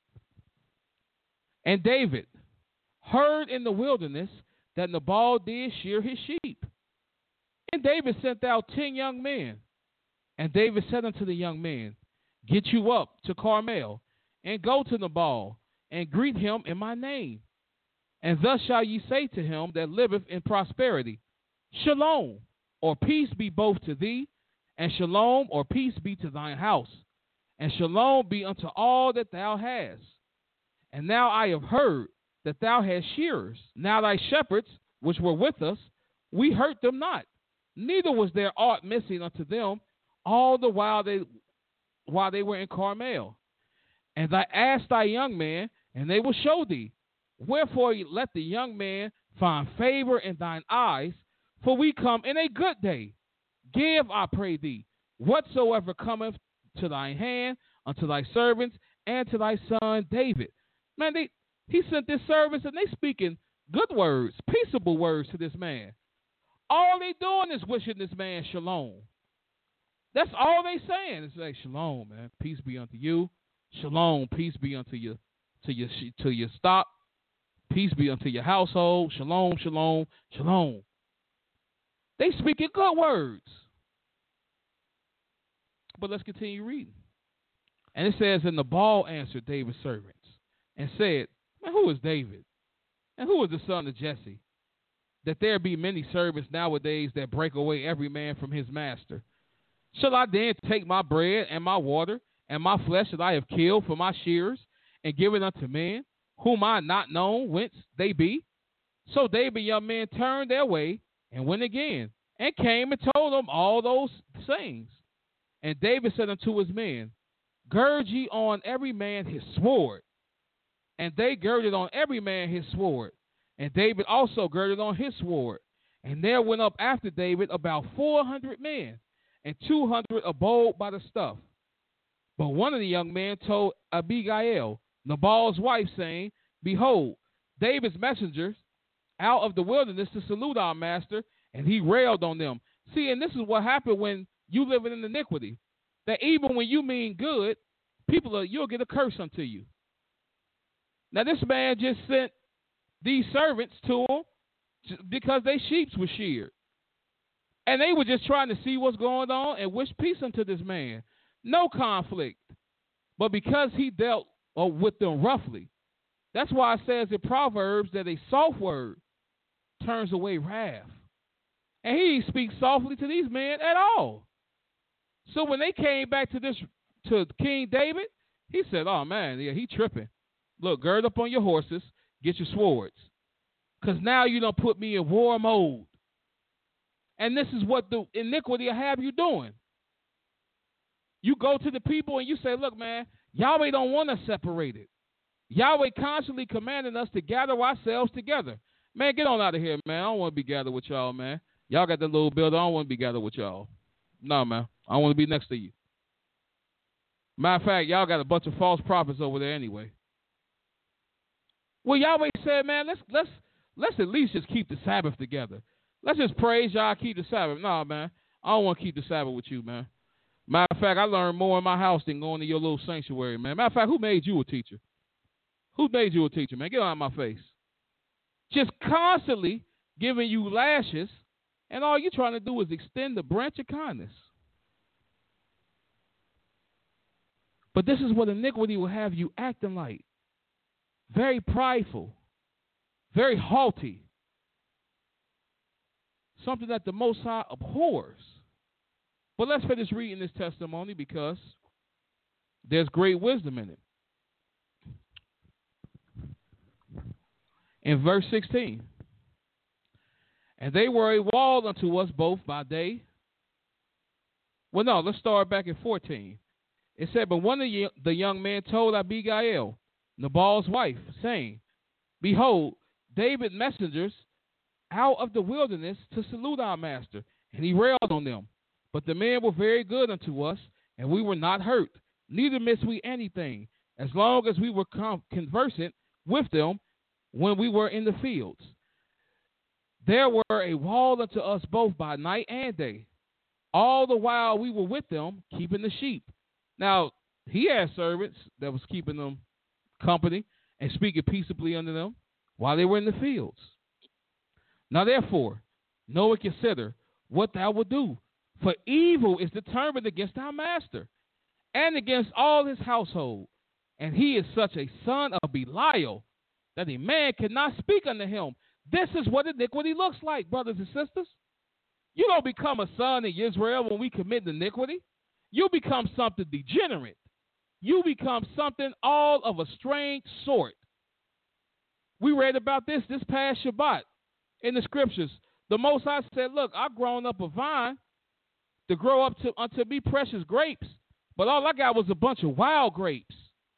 And David heard in the wilderness that Nabal did shear his sheep. And David sent out 10 young men. And David said unto the young men, get you up to Carmel, and go to Nabal, and greet him in my name. And thus shall ye say to him that liveth in prosperity, Shalom, or peace be both to thee, and shalom, or peace be to thine house, and shalom be unto all that thou hast. And now I have heard that thou hast shearers. Now thy shepherds, which were with us, we hurt them not, neither was there aught missing unto them all the while they were in Carmel. And I asked thy young man, and they will show thee. Wherefore let the young man find favor in thine eyes, for we come in a good day. Give, I pray thee, whatsoever cometh to thine hand unto thy servants and to thy son David. Man, he sent this service, and they speaking good words, peaceable words to this man. All they doing is wishing this man shalom. That's all they saying. It's like, shalom, man. Peace be unto you. Shalom, peace be unto you, to your stock. Peace be unto your household. Shalom, shalom, shalom. They speaking good words. But let's continue reading. And it says, and Nabal answered David's servants and said, man, who is David? And who is the son of Jesse? That there be many servants nowadays that break away every man from his master. Shall I then take my bread and my water and my flesh that I have killed for my shearers and give it unto men, whom I not known whence they be? So David young men turned their way and went again, and came and told them all those sayings. And David said unto his men, gird ye on every man his sword. And they girded on every man his sword. And David also girded on his sword. And there went up after David about 400 men, and 200 abode by the stuff. But one of the young men told Abigail, Nabal's wife, saying, behold, David's messengers out of the wilderness to salute our master, and he railed on them. See, and this is what happened when you live in iniquity, that even when you mean good, you'll get a curse unto you. Now, this man just sent these servants to him because their sheep were sheared. And they were just trying to see what's going on and wish peace unto this man. No conflict. But because he dealt with them roughly, that's why it says in Proverbs that a soft word turns away wrath. And he didn't speak softly to these men at all. So when they came back to King David, he said, oh man, yeah, he tripping. Look, gird up on your horses, get your swords. Because now you done put me in war mode. And this is what the iniquity will have you doing. You go to the people and you say, look, man, Yahweh don't want us separated. Yahweh constantly commanding us to gather ourselves together. Man, get on out of here, man. I don't want to be gathered with y'all, man. Y'all got that little building. I don't want to be gathered with y'all. No, man. I want to be next to you. Matter of fact, y'all got a bunch of false prophets over there anyway. Well, Yahweh said, man, let's at least just keep the Sabbath together. Let's just praise y'all, keep the Sabbath. No, man, I don't want to keep the Sabbath with you, man. Matter of fact, I learned more in my house than going to your little sanctuary, man. Matter of fact, who made you a teacher? Who made you a teacher, man? Get out of my face. Just constantly giving you lashes, and all you're trying to do is extend the branch of kindness. But this is what iniquity will have you acting like. Very prideful, very haughty, something that the Most High abhors. But let's finish reading this testimony because there's great wisdom in it. In verse 16, and they were a wall unto us both by day. Well, no, let's start back at 14. It said, but one of the young men told Abigail, Nabal's wife, saying, behold, David messengers out of the wilderness to salute our master. And he railed on them. But the men were very good unto us, and we were not hurt, neither missed we anything, as long as we were conversant with them when we were in the fields. There were a wall unto us both by night and day, all the while we were with them, keeping the sheep. Now, he had servants that was keeping them company and speaking peaceably unto them while they were in the fields. Now, therefore, know and consider what thou wilt do, for evil is determined against our master and against all his household. And he is such a son of Belial that a man cannot speak unto him. This is what iniquity looks like, brothers and sisters. You don't become a son in Israel when we commit iniquity. You become something degenerate. You become something all of a strange sort. We read about this past Shabbat in the scriptures. The Most High said, look, I've grown up a vine to grow up unto me precious grapes, but all I got was a bunch of wild grapes.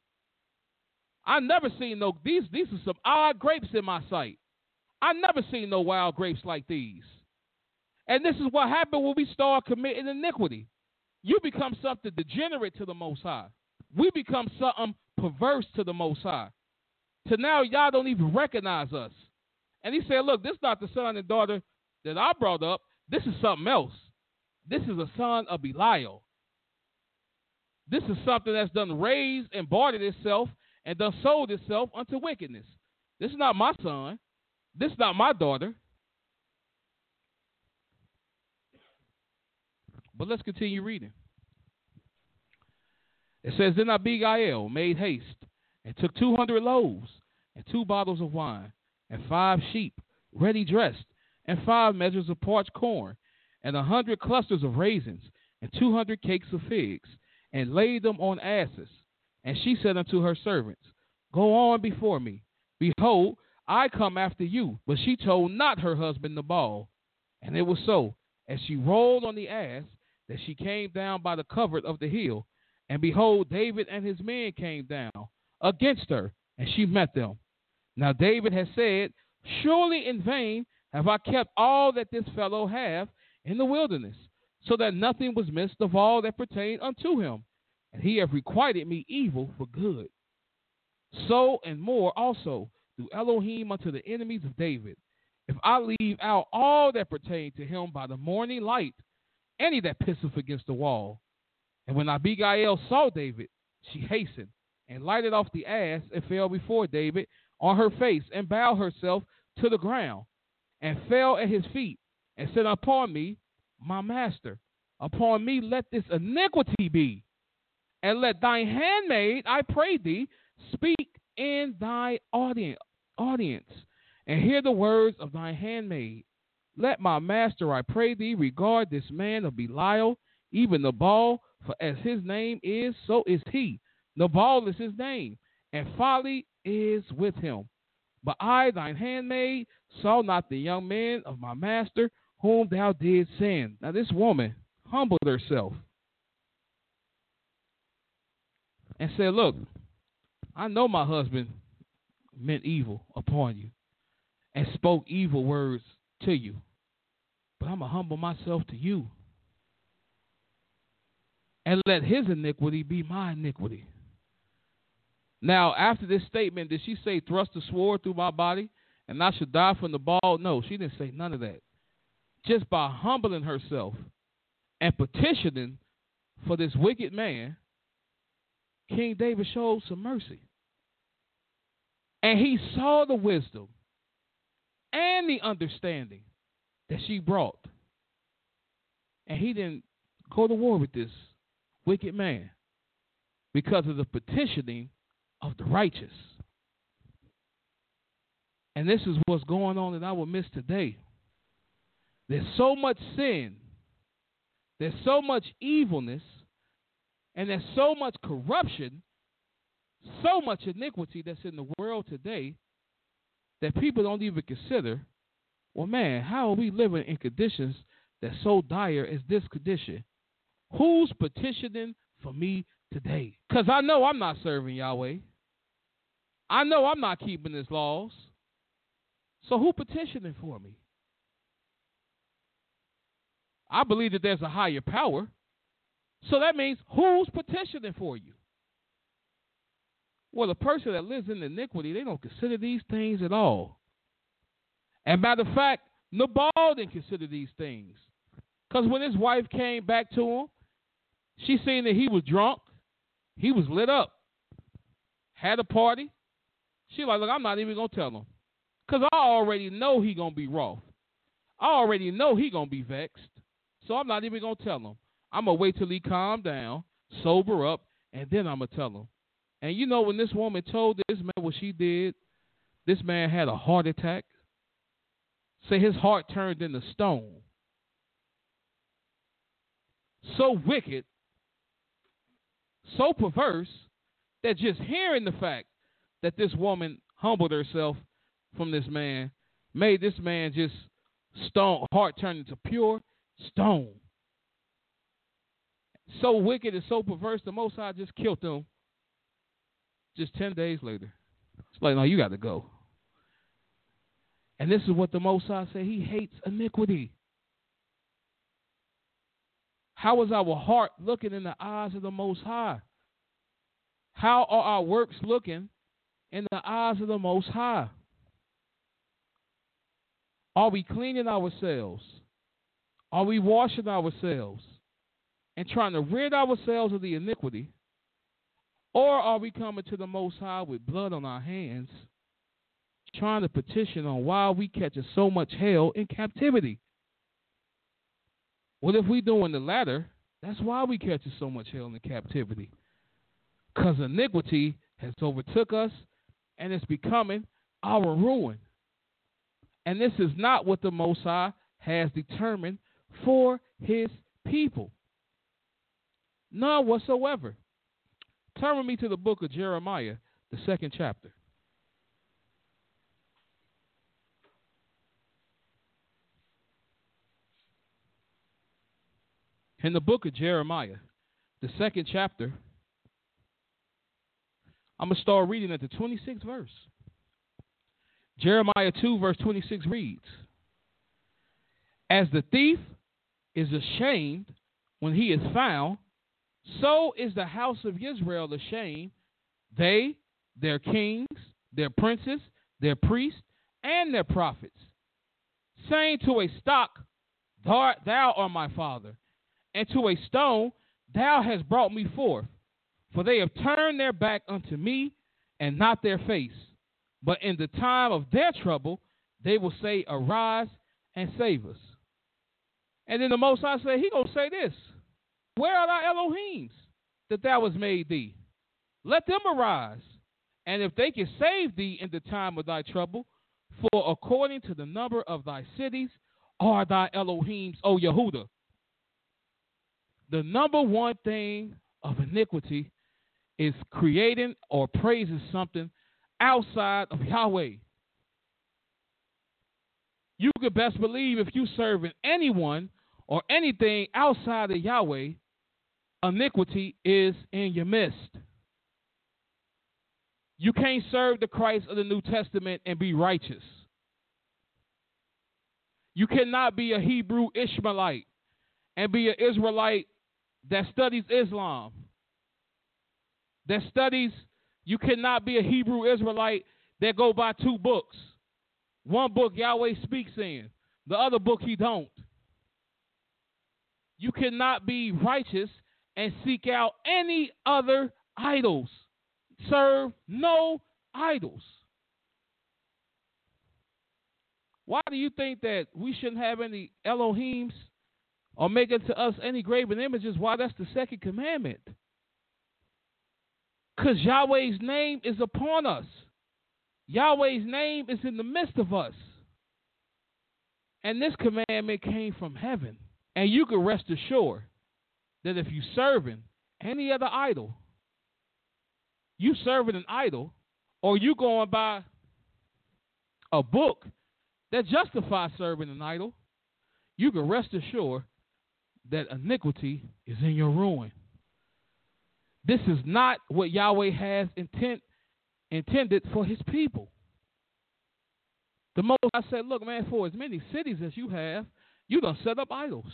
I never seen these are some odd grapes in my sight. I never seen no wild grapes like these. And this is what happened when we start committing iniquity. You become something degenerate to the Most High. We become something perverse to the Most High. To now, y'all don't even recognize us. And he said, look, this is not the son and daughter that I brought up. This is something else. This is a son of Belial. This is something that's done raised and bartered itself and done sold itself unto wickedness. This is not my son. This is not my daughter. But let's continue reading. It says, then Abigail made haste and took 200 loaves and 2 bottles of wine and 5 sheep ready dressed and 5 measures of parched corn and 100 clusters of raisins and 200 cakes of figs and laid them on asses. And she said unto her servants, go on before me. Behold, I come after you. But she told not her husband Nabal. And it was so, as she rolled on the ass, that she came down by the covert of the hill. And behold, David and his men came down against her, and she met them. Now David had said, surely in vain have I kept all that this fellow have in the wilderness, so that nothing was missed of all that pertained unto him. And he hath requited me evil for good. So and more also do Elohim unto the enemies of David, if I leave out all that pertain to him by the morning light, any that pisseth against the wall. And when Abigail saw David, she hastened and lighted off the ass and fell before David on her face and bowed herself to the ground and fell at his feet and said, upon me, my master, upon me let this iniquity be, and let thine handmaid, I pray thee, speak in thy audience, and hear the words of thy handmaid. Let my master, I pray thee, regard this man of Belial, even Nabal, for as his name is, so is he. Nabal is his name, and folly is with him. But I, thine handmaid, saw not the young man of my master, whom thou didst send. Now this woman humbled herself and said, look, I know my husband meant evil upon you and spoke evil words to you, but I'm going to humble myself to you and let his iniquity be my iniquity. Now, after this statement, did she say, thrust the sword through my body and I should die from the ball? No, she didn't say none of that. Just by humbling herself and petitioning for this wicked man, King David showed some mercy. And he saw the wisdom and the understanding that she brought. And he didn't go to war with this wicked man because of the petitioning of the righteous. And this is what's going on in our midst today. There's so much sin, there's so much evilness, and there's so much corruption, so much iniquity that's in the world today that people don't even consider, well, man, how are we living in conditions that's so dire as this condition? Who's petitioning for me today? Because I know I'm not serving Yahweh. I know I'm not keeping his laws. So who petitioning for me? I believe that there's a higher power. So that means who's petitioning for you? Well, the person that lives in iniquity, they don't consider these things at all. And matter of fact, Nabal didn't consider these things. Because when his wife came back to him, she seen that he was drunk. He was lit up. Had a party. She like, look, I'm not even going to tell him. Because I already know he going to be wroth. I already know he going to be vexed. So I'm not even going to tell him. I'm going to wait till he calm down, sober up, and then I'm going to tell him. And you know when this woman told this man what she did, this man had a heart attack. Say his heart turned into stone. So wicked, so perverse, that just hearing the fact that this woman humbled herself from this man made this man just stone, heart turn into pure stone. So wicked and so perverse, the Most High just killed him just 10 days later. It's like, no, you got to go. And this is what the Most High said. He hates iniquity. How is our heart looking in the eyes of the Most High? How are our works looking in the eyes of the Most High? Are we cleaning ourselves? Are we washing ourselves and trying to rid ourselves of the iniquity? Or are we coming to the Most High with blood on our hands, trying to petition on why we catching so much hell in captivity? Well, if we doing the latter, that's why we catching so much hell in captivity. Because iniquity has overtook us and it's becoming our ruin. And this is not what the Most High has determined for his people. None whatsoever. Turn with me to the book of Jeremiah, the 2nd chapter. In the book of Jeremiah, the 2nd chapter, I'm going to start reading at the 26th verse. Jeremiah 2, verse 26 reads, "As the thief is ashamed when he is found, so is the house of Israel ashamed, they, their kings, their princes, their priests, and their prophets, saying to a stock, thou art my father, and to a stone, thou hast brought me forth. For they have turned their back unto me, and not their face. But in the time of their trouble, they will say, Arise and save us." And then the Most High said, he going to say this, "Where are thy Elohims that thou hast made thee? Let them arise, and if they can save thee in the time of thy trouble, for according to the number of thy cities are thy Elohims, O Yehuda." The number one thing of iniquity is creating or praising something outside of Yahweh. You could best believe if you serving anyone or anything outside of Yahweh, iniquity is in your midst. You can't serve the Christ of the New Testament and be righteous. You cannot be a Hebrew Ishmaelite and be an Israelite that studies Islam. You cannot be a Hebrew Israelite that go by two books. One book Yahweh speaks in, the other book he don't. You cannot be righteous and seek out any other idols. Serve no idols. Why do you think that we shouldn't have any Elohims or make unto us any graven images? Why, that's the 2nd commandment. Because Yahweh's name is upon us. Yahweh's name is in the midst of us. And this commandment came from heaven. And you can rest assured that if you serving any other idol, you serving an idol, or you going by a book that justifies serving an idol, you can rest assured that iniquity is in your ruin. This is not what Yahweh has intended for his people. The Most High said, look, man, for as many cities as you have, you done set up idols.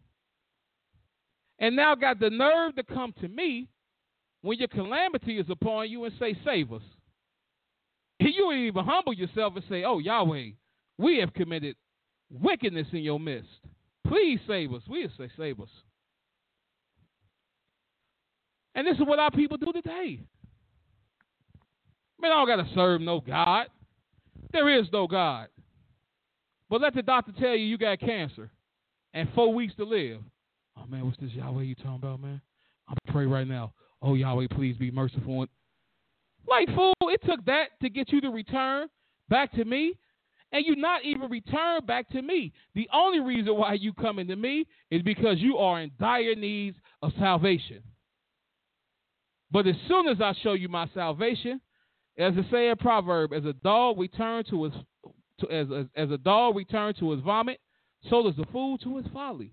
And now got the nerve to come to me when your calamity is upon you and say, save us. You ain't even humble yourself and say, oh, Yahweh, we have committed wickedness in your midst. Please save us. We'll say, save us. And this is what our people do today. Man, I don't got to serve no God. There is no God. But let the doctor tell you got cancer and 4 weeks to live. Oh, man, what's this Yahweh you talking about, man? I'm going to pray right now. Oh, Yahweh, please be merciful. Like, fool, it took that to get you to return back to me, and you not even return back to me. The only reason why you coming to me is because you are in dire needs of salvation. But as soon as I show you my salvation, as it say in proverb, as a dog returns to his as a dog returns to his vomit, so does the fool to his folly.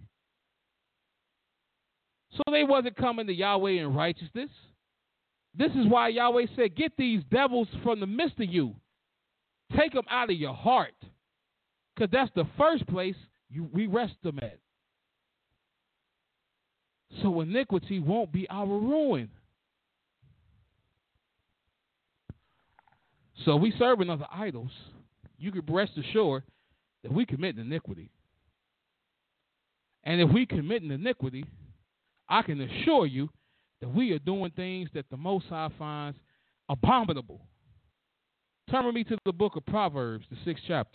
So they wasn't coming to Yahweh in righteousness. This is why Yahweh said, get these devils from the midst of you. Take them out of your heart. Because that's the first place we rest them at. So iniquity won't be our ruin. So we serving other idols. You can rest assured that we commit iniquity. And if we commit iniquity, I can assure you that we are doing things that the Most High finds abominable. Turn with me to the book of Proverbs, the 6th chapter.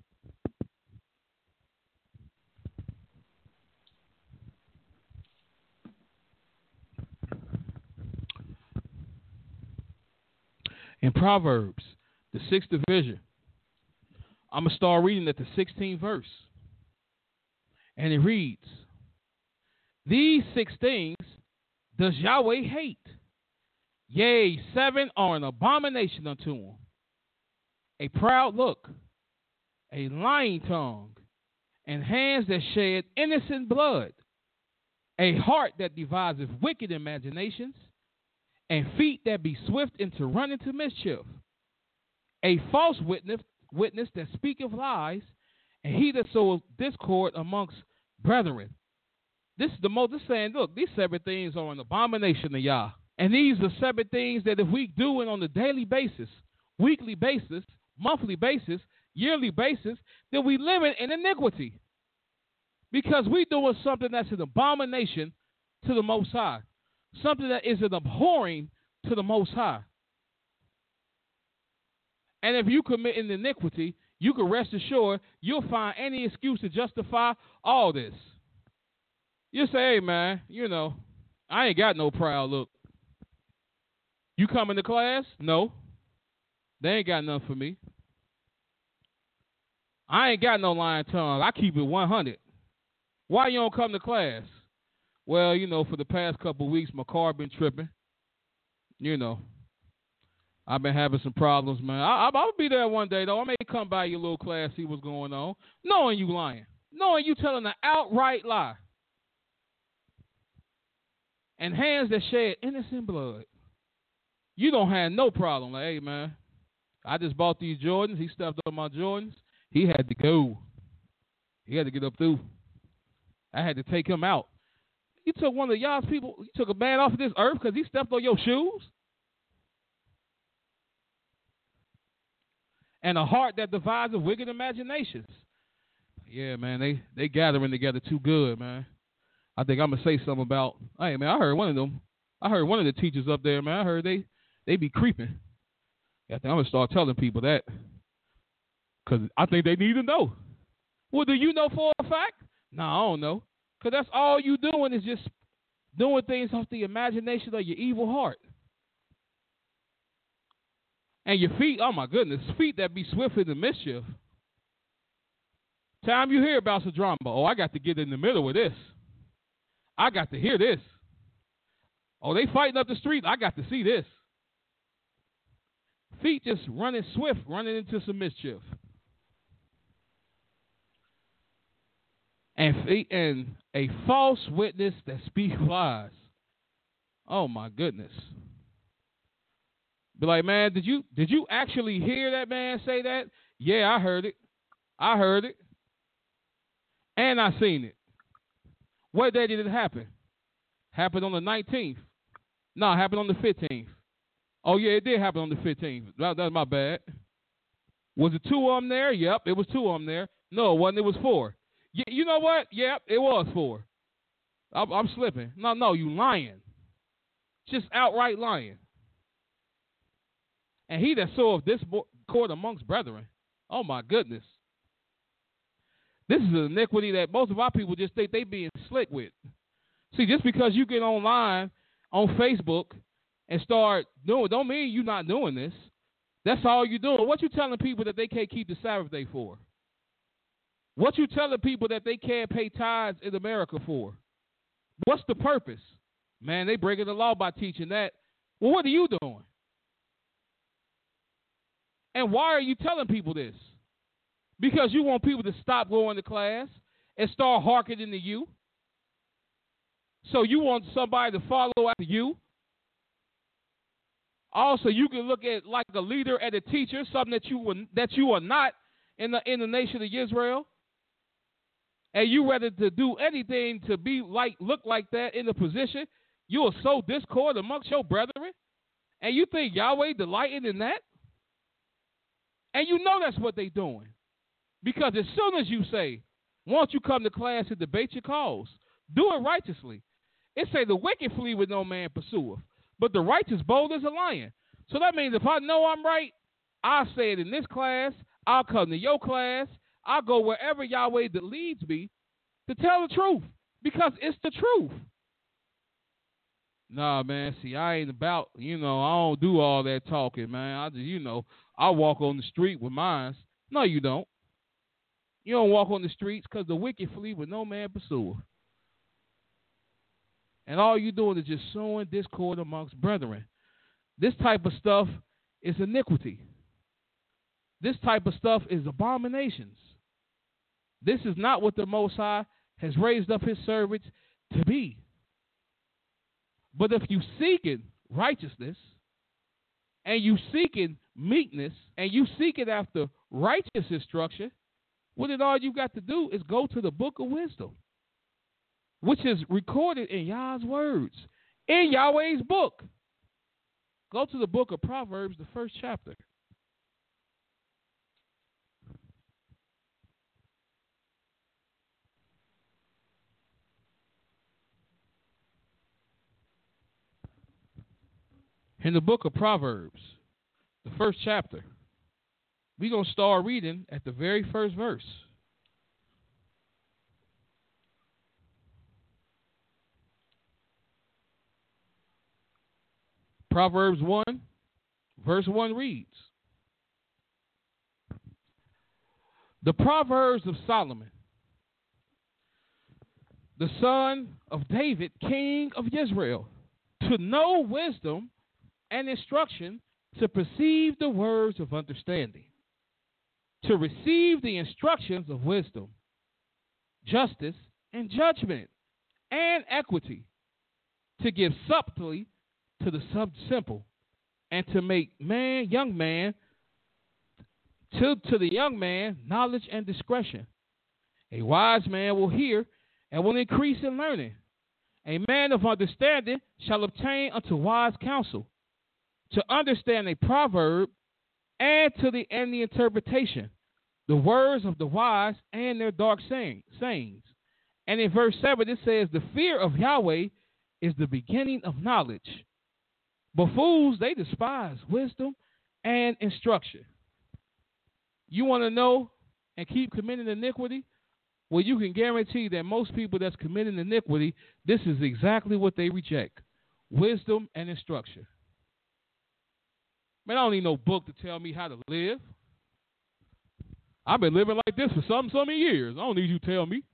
In Proverbs, the 6th division, I'm going to start reading at the 16th verse. And it reads, these 6 things does Yahweh hate. Yea, 7 are an abomination unto him. A proud look, a lying tongue, and hands that shed innocent blood, a heart that deviseth wicked imaginations, and feet that be swift into running to mischief, a false witness that speaketh lies, and he that soweth discord amongst brethren. This is the most, this saying, look, these 7 things are an abomination to Yah. And these are 7 things that if we do it on a daily basis, weekly basis, monthly basis, yearly basis, then we live in iniquity. Because we doing something that's an abomination to the Most High. Something that is an abhorring to the Most High. And if you commit an iniquity, you can rest assured you'll find any excuse to justify all this. You say, hey, man, you know, I ain't got no proud look. You coming to class? No. They ain't got nothing for me. I ain't got no lying tongue. I keep it 100. Why you don't come to class? Well, you know, for the past couple of weeks, my car been tripping. You know, I've been having some problems, man. I'll be there one day, though. I may come by your little class, see what's going on. Knowing you lying. Knowing you telling an outright lie. And hands that shed innocent blood. You don't have no problem. Like, hey, man, I just bought these Jordans. He stepped on my Jordans. He had to go. He had to get up through. I had to take him out. You took one of y'all's people, you took a man off of this earth because he stepped on your shoes? And a heart that devises wicked imaginations. Yeah, man, they gathering together too good, man. I think I'm going to say something about, hey, man, I heard one of the teachers up there, man, I heard they be creeping. I think I'm going to start telling people that because I think they need to know. Well, do you know for a fact? No, I don't know. Because that's all you doing is just doing things off the imagination of your evil heart. And your feet, oh my goodness, feet that be swift in the mischief. Time you hear about some drama, oh, I got to get in the middle of this. I got to hear this. Oh, they fighting up the street, I got to see this. Feet just running swift, running into some mischief. And a false witness that speaks lies. Oh my goodness. Be like, man, did you actually hear that man say that? Yeah, I heard it. I heard it. And I seen it. What day did it happen? Happened on the 19th. No, it happened on the 15th. Oh yeah, it did happen on the 15th. That's my bad. Was it 2 of them there? Yep, it was 2 of them there. No, it wasn't. It was 4. You know what? Yep, it was 4. I'm slipping. No, you lying. Just outright lying. And he that soweth discord amongst brethren. Oh, my goodness. This is an iniquity that most of our people just think they being slick with. See, just because you get online on Facebook and start doing, don't mean you're not doing this. That's all you're doing. What you telling people that they can't keep the Sabbath day for? What you telling people that they can't pay tithes in America for? What's the purpose? Man, they breaking the law by teaching that. Well, what are you doing? And why are you telling people this? Because you want people to stop going to class and start hearkening to you. So you want somebody to follow after you. Also, you can look at like a leader and a teacher, something that you are not in the nation of Israel. And you rather to do anything to be like, look like that in the position, you will sow discord amongst your brethren, and you think Yahweh delighting in that? And you know that's what they doing. Because as soon as you say, won't you come to class and debate your cause, do it righteously. It say the wicked flee with no man pursueth, but the righteous bold as a lion. So that means if I know I'm right, I'll say it in this class, I'll come to your class, I'll go wherever Yahweh that leads me to tell the truth, because it's the truth. Nah, man, see, I ain't about, I don't do all that talking, man. I just, I walk on the street with mine. No, you don't. You don't walk on the streets because the wicked flee with no man pursueth. And all you doing is just sowing discord amongst brethren. This type of stuff is iniquity. This type of stuff is abominations. This is not what the Most High has raised up his servants to be. But if you seeking righteousness, and you seeking meekness, and you seeking after righteous instruction, well, then all you got to do is go to the book of wisdom, which is recorded in Yah's words, in Yahweh's book. Go to the book of Proverbs, the first chapter. In the book of Proverbs, the first chapter, we're going to start reading at the very first verse. Proverbs 1, verse 1 reads, the Proverbs of Solomon, the son of David, king of Israel, to know wisdom and instruction, to perceive the words of understanding, to receive the instructions of wisdom, justice and judgment, and equity, to give subtly to the simple, and to make the young man knowledge and discretion. A wise man will hear and will increase in learning. A man of understanding shall obtain unto wise counsel, to understand a proverb, and the interpretation, the words of the wise and their dark sayings. And in verse 7 it says, the fear of Yahweh is the beginning of knowledge, but fools, they despise wisdom and instruction. You want to know and keep committing iniquity? Well, you can guarantee that most people that's committing iniquity, this is exactly what they reject: wisdom and instruction. Man, I don't need no book to tell me how to live. I've been living like this for so many years. I don't need you to tell me.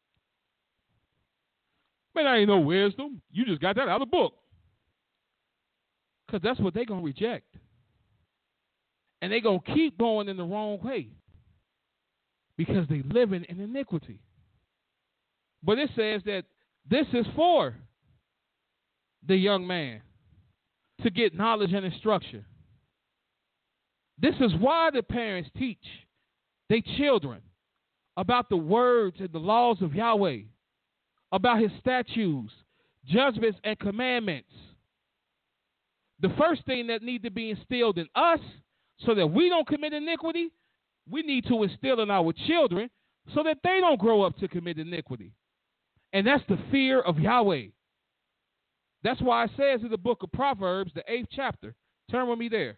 Man, I ain't no wisdom. You just got that out of the book. Because that's what they're going to reject. And they're going to keep going in the wrong way because they living in iniquity. But it says that this is for the young man to get knowledge and instruction. This is why the parents teach their children about the words and the laws of Yahweh, about his statutes, judgments, and commandments. The first thing that needs to be instilled in us so that we don't commit iniquity, we need to instill in our children so that they don't grow up to commit iniquity. And that's the fear of Yahweh. That's why it says in the book of Proverbs, the 8th chapter. Turn with me there.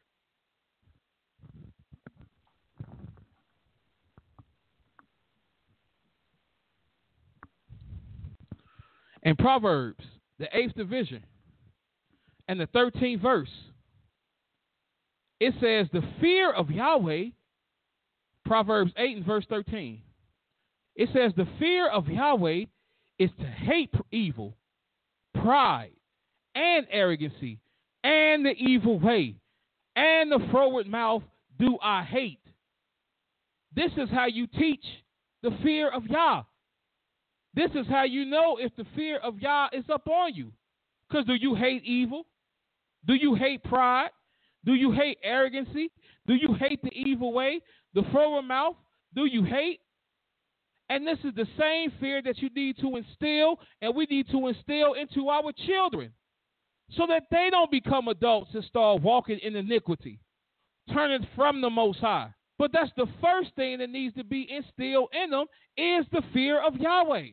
In Proverbs, the 8th division, and the 13th verse, it says, the fear of Yahweh, Proverbs 8 and verse 13, it says, the fear of Yahweh is to hate evil, pride, and arrogancy, and the evil way, and the froward mouth do I hate. This is how you teach the fear of Yah. This is how you know if the fear of Yah is up on you. Because do you hate evil? Do you hate pride? Do you hate arrogancy? Do you hate the evil way? The froward mouth? Do you hate? And this is the same fear that you need to instill, and we need to instill into our children so that they don't become adults and start walking in iniquity, turning from the Most High. But that's the first thing that needs to be instilled in them is the fear of Yahweh.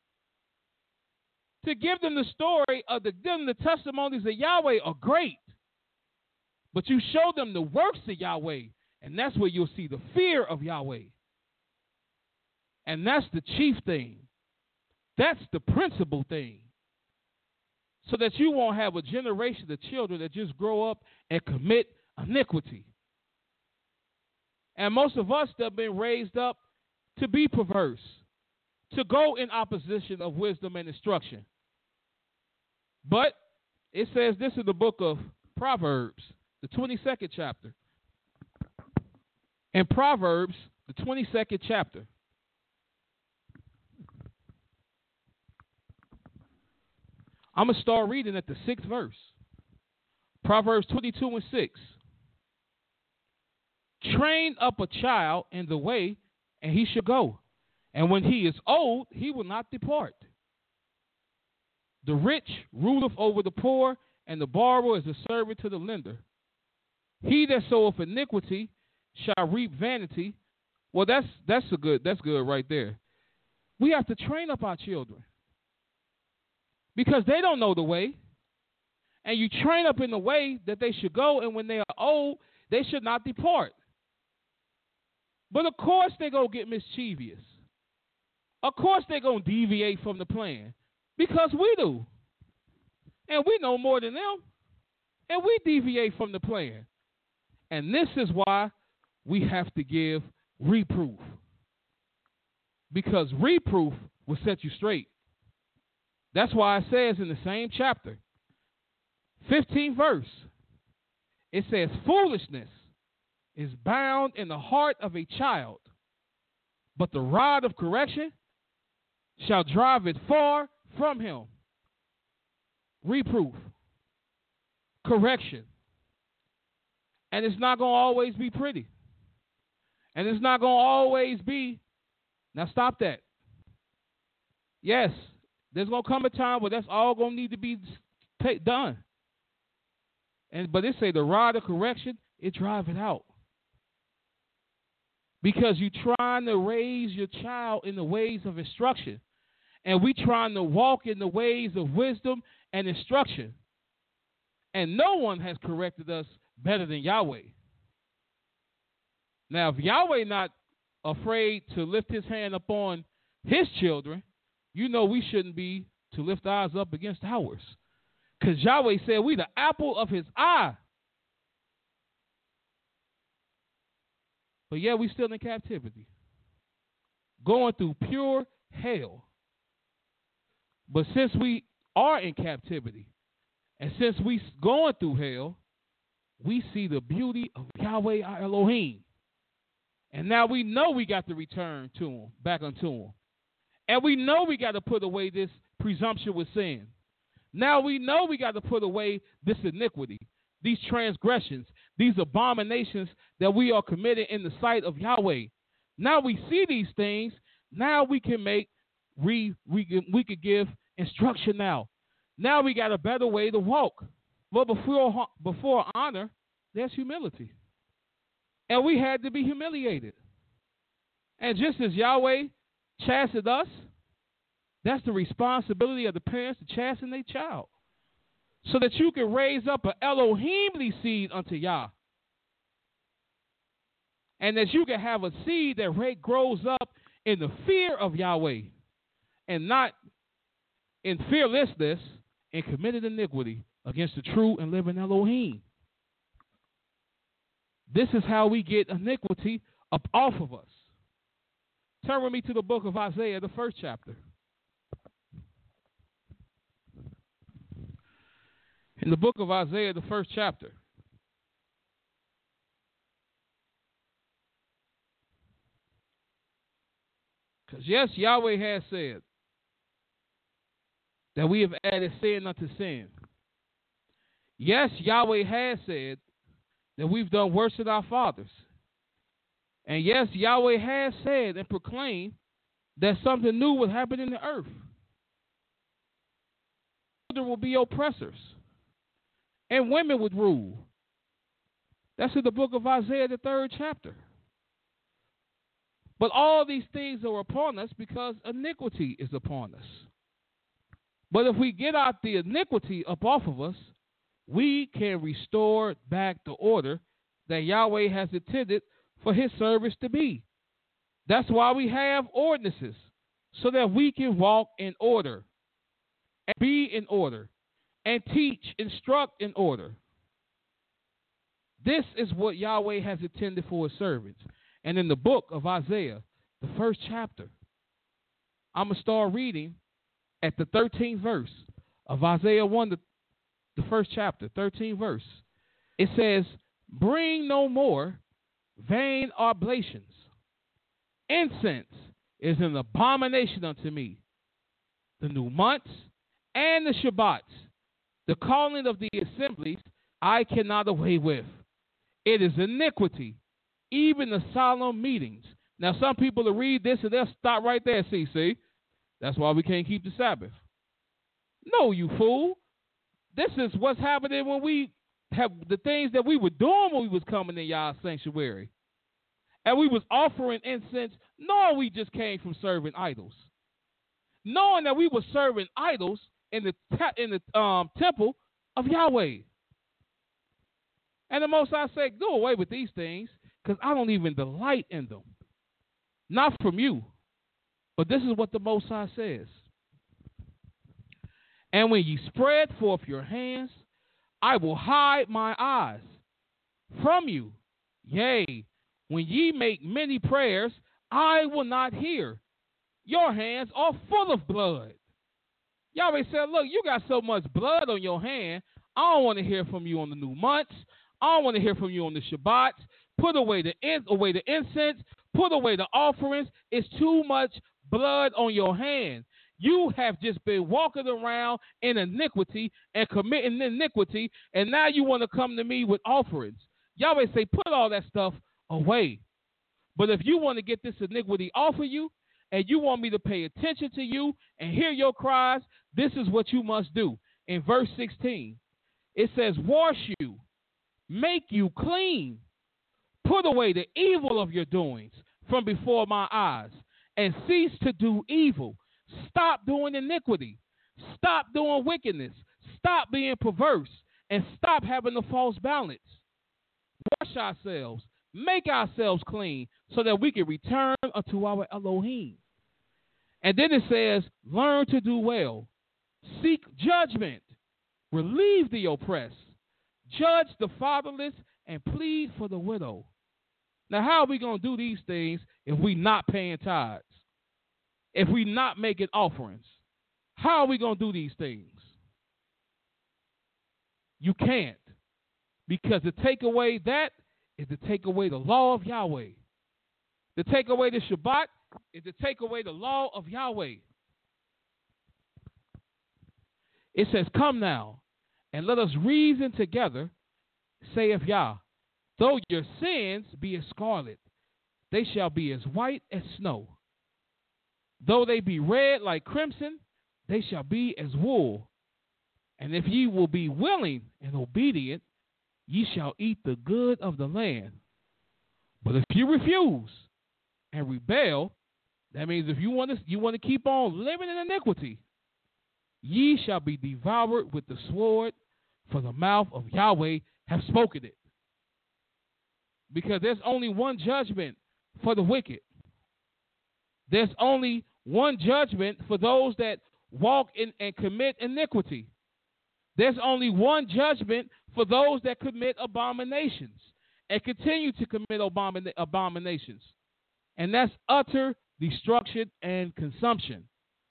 To give them the story of the testimonies of Yahweh are great. But you show them the works of Yahweh, and that's where you'll see the fear of Yahweh. And that's the chief thing. That's the principal thing. So that you won't have a generation of children that just grow up and commit iniquity. And most of us that have been raised up to be perverse, to go in opposition of wisdom and instruction. But it says this in the book of Proverbs, the 22nd chapter. In Proverbs, the 22nd chapter. I'm going to start reading at the 6th verse. Proverbs 22:6. Train up a child in the way, and he shall go. And when he is old, he will not depart. The rich ruleth over the poor, and the borrower is a servant to the lender. He that soweth iniquity shall reap vanity. Well, that's good right there. We have to train up our children because they don't know the way. And you train up in the way that they should go, and when they are old, they should not depart. But of course they're going to get mischievous. Of course they're going to deviate from the plan because we do. And we know more than them. And we deviate from the plan. And this is why we have to give reproof. Because reproof will set you straight. That's why it says in the same chapter, 15th verse, it says, foolishness is bound in the heart of a child, but the rod of correction shall drive it far from him. Reproof. Correction. And it's not going to always be pretty. And it's not going to always be, now stop that. Yes, there's going to come a time where that's all going to need to be done. But it say the rod of correction, it drive it out. Because you're trying to raise your child in the ways of instruction. And we trying to walk in the ways of wisdom and instruction. And no one has corrected us better than Yahweh. Now, if Yahweh not afraid to lift his hand upon his children, you know we shouldn't be to lift ours up against ours. Because Yahweh said we the apple of his eye. But yeah, we still in captivity. Going through pure hell. But since we are in captivity, and since we going through hell, we see the beauty of Yahweh our Elohim. And now we know we got to return to him, back unto him. And we know we got to put away this presumptuous sin. Now we know we got to put away this iniquity, these transgressions, these abominations that we are committing in the sight of Yahweh. Now we see these things. Now we can we could give instruction now. Now we got a better way to walk. But before honor, there's humility. And we had to be humiliated. And just as Yahweh chastened us, that's the responsibility of the parents to chasten their child. So that you can raise up an Elohimly seed unto Yah. And that you can have a seed that grows up in the fear of Yahweh. And not in fearlessness and committed iniquity against the true and living Elohim. This is how we get iniquity up off of us. Turn with me to the book of Isaiah, the 1st chapter. In the book of Isaiah, the 1st chapter. Because yes, Yahweh has said that we have added sin unto sin. Yes, Yahweh has said that we've done worse than our fathers. And yes, Yahweh has said and proclaimed that something new will happen in the earth. There will be oppressors. And women would rule. That's in the book of Isaiah, the 3rd chapter. But all these things are upon us because iniquity is upon us. But if we get out the iniquity up off of us, we can restore back the order that Yahweh has intended for his service to be. That's why we have ordinances, so that we can walk in order and be in order and teach, instruct in order. This is what Yahweh has intended for his servants. And in the book of Isaiah, the 1st chapter, I'm going to start reading at the 13th verse of Isaiah 1, the 1st chapter, 13th verse. It says, bring no more vain oblations. Incense is an abomination unto me. The new months and the Shabbats, the calling of the assemblies, I cannot away with. It is iniquity, even the solemn meetings. Now, some people will read this and they'll stop right there, see? That's why we can't keep the Sabbath. No, you fool. This is what's happening when we have the things that we were doing when we was coming in y'all's sanctuary. And we was offering incense, knowing we just came from serving idols. Knowing that we were serving idols in the temple of Yahweh. And the Most High said, do away with these things, because I don't even delight in them. Not from you. But this is what the Most High says. And when ye spread forth your hands, I will hide my eyes from you. Yea, when ye make many prayers, I will not hear. Your hands are full of blood. Yahweh said, look, you got so much blood on your hand, I don't want to hear from you on the new months. I don't want to hear from you on the Shabbats. Put away the incense. Put away the offerings. It's too much blood on your hand. You have just been walking around in iniquity and committing iniquity, and now you want to come to me with offerings. Yahweh say, put all that stuff away. But if you want to get this iniquity off of you, and you want me to pay attention to you and hear your cries, this is what you must do. In verse 16, it says, wash you, make you clean, put away the evil of your doings from before my eyes, and cease to do evil. Stop doing iniquity. Stop doing wickedness. Stop being perverse, and stop having a false balance. Wash ourselves, make ourselves clean, so that we can return unto our Elohim. And then it says, learn to do well, seek judgment, relieve the oppressed, judge the fatherless, and plead for the widow. Now, how are we going to do these things if we not paying tithes? If we not making offerings? How are we going to do these things? You can't. Because to take away that is to take away the law of Yahweh. To take away the Shabbat is to take away the law of Yahweh. It says, come now, and let us reason together, saith Yah. Though your sins be as scarlet, they shall be as white as snow. Though they be red like crimson, they shall be as wool. And if ye will be willing and obedient, ye shall eat the good of the land. But if you refuse and rebel, that means if you want to keep on living in iniquity, ye shall be devoured with the sword, for the mouth of Yahweh have spoken it. Because there's only one judgment for the wicked. There's only one judgment for those that walk in and commit iniquity. There's only one judgment for those that commit abominations and continue to commit abominations. And that's utter destruction and consumption.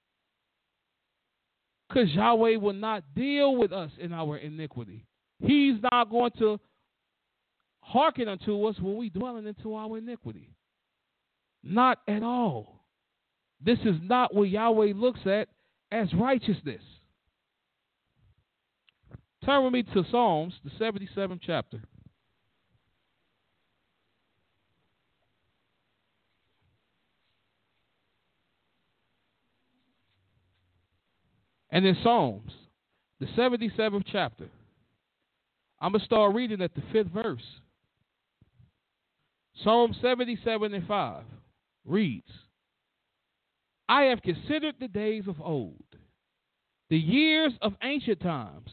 Because Yahweh will not deal with us in our iniquity. He's not going to hearken unto us when we dwelling into our iniquity. Not at all. This is not what Yahweh looks at as righteousness. Turn with me to Psalms, the 77th chapter. And in Psalms, the 77th chapter, I'm going to start reading at the 5th verse. Psalm 77 and 5 reads, I have considered the days of old, the years of ancient times.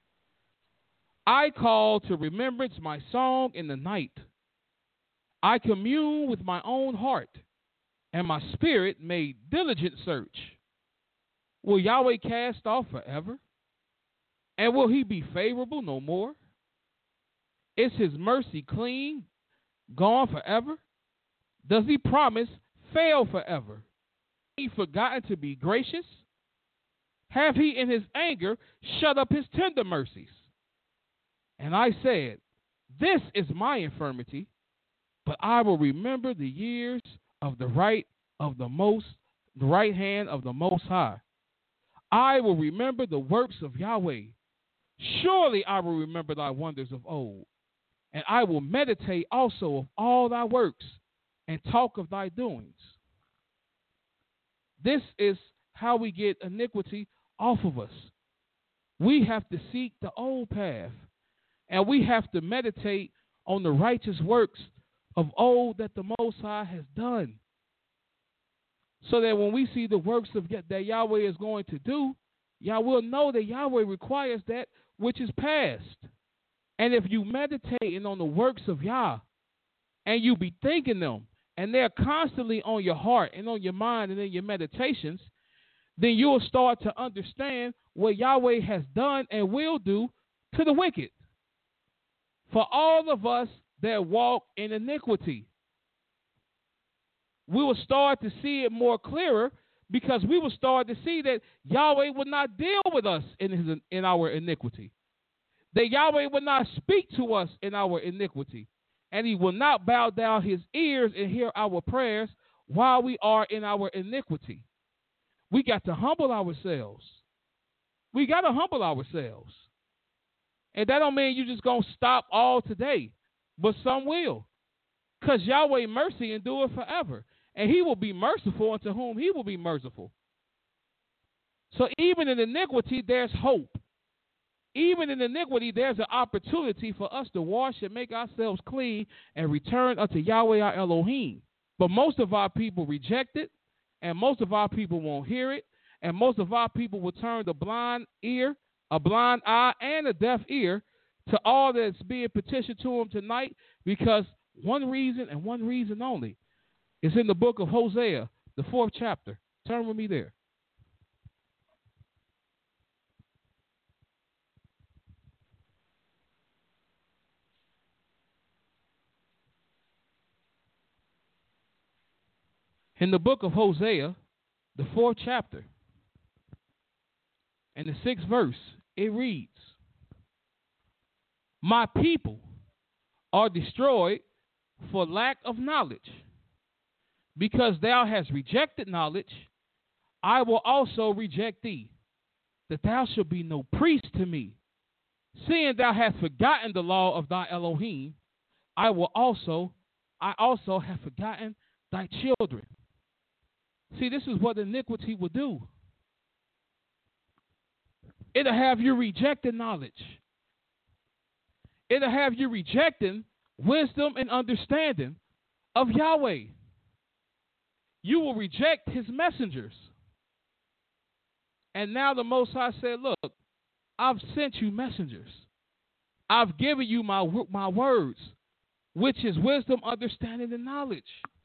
I call to remembrance my song in the night. I commune with my own heart, and my spirit made diligent search. Will Yahweh cast off forever? And will he be favorable no more? Is his mercy clean, gone forever? Does he promise fail forever? He forgotten to be gracious? Have he in his anger shut up his tender mercies? And I said, this is my infirmity, but I will remember the years of the right hand of the Most High. I will remember the works of Yahweh. Surely I will remember thy wonders of old, and I will meditate also of all thy works and talk of thy doings. This is how we get iniquity off of us. We have to seek the old path, and we have to meditate on the righteous works of old that the Most High has done, so that when we see the works of that Yahweh is going to do, y'all will know that Yahweh requires that which is past. And if you meditating on the works of Yah, and you be thinking them, and they're constantly on your heart and on your mind and in your meditations, then you'll start to understand what Yahweh has done and will do to the wicked. For all of us that walk in iniquity, we will start to see it more clearer, because we will start to see that Yahweh will not deal with us in our iniquity. That Yahweh will not speak to us in our iniquity. And he will not bow down his ears and hear our prayers while we are in our iniquity. We got to humble ourselves. We got to humble ourselves. And that don't mean you just going to stop all today. But some will. Because Yahweh mercy endure forever. And he will be merciful unto whom he will be merciful. So even in iniquity, there's hope. Even in iniquity, there's an opportunity for us to wash and make ourselves clean and return unto Yahweh our Elohim. But most of our people reject it, and most of our people won't hear it, and most of our people will turn the blind ear, a blind eye, and a deaf ear to all that's being petitioned to them tonight, because one reason and one reason only. It's in the book of Hosea, the 4th chapter. Turn with me there. In the book of Hosea, the 4th chapter, and the 6th verse, it reads, My people are destroyed for lack of knowledge. Because thou hast rejected knowledge, I will also reject thee, that thou shalt be no priest to me. Seeing thou hast forgotten the law of thy Elohim, I also have forgotten thy children. See, this is what iniquity will do. It'll have you rejecting knowledge. It'll have you rejecting wisdom and understanding of Yahweh. You will reject his messengers. And now the Most High said, look, I've sent you messengers. I've given you my words, which is wisdom, understanding, and knowledge.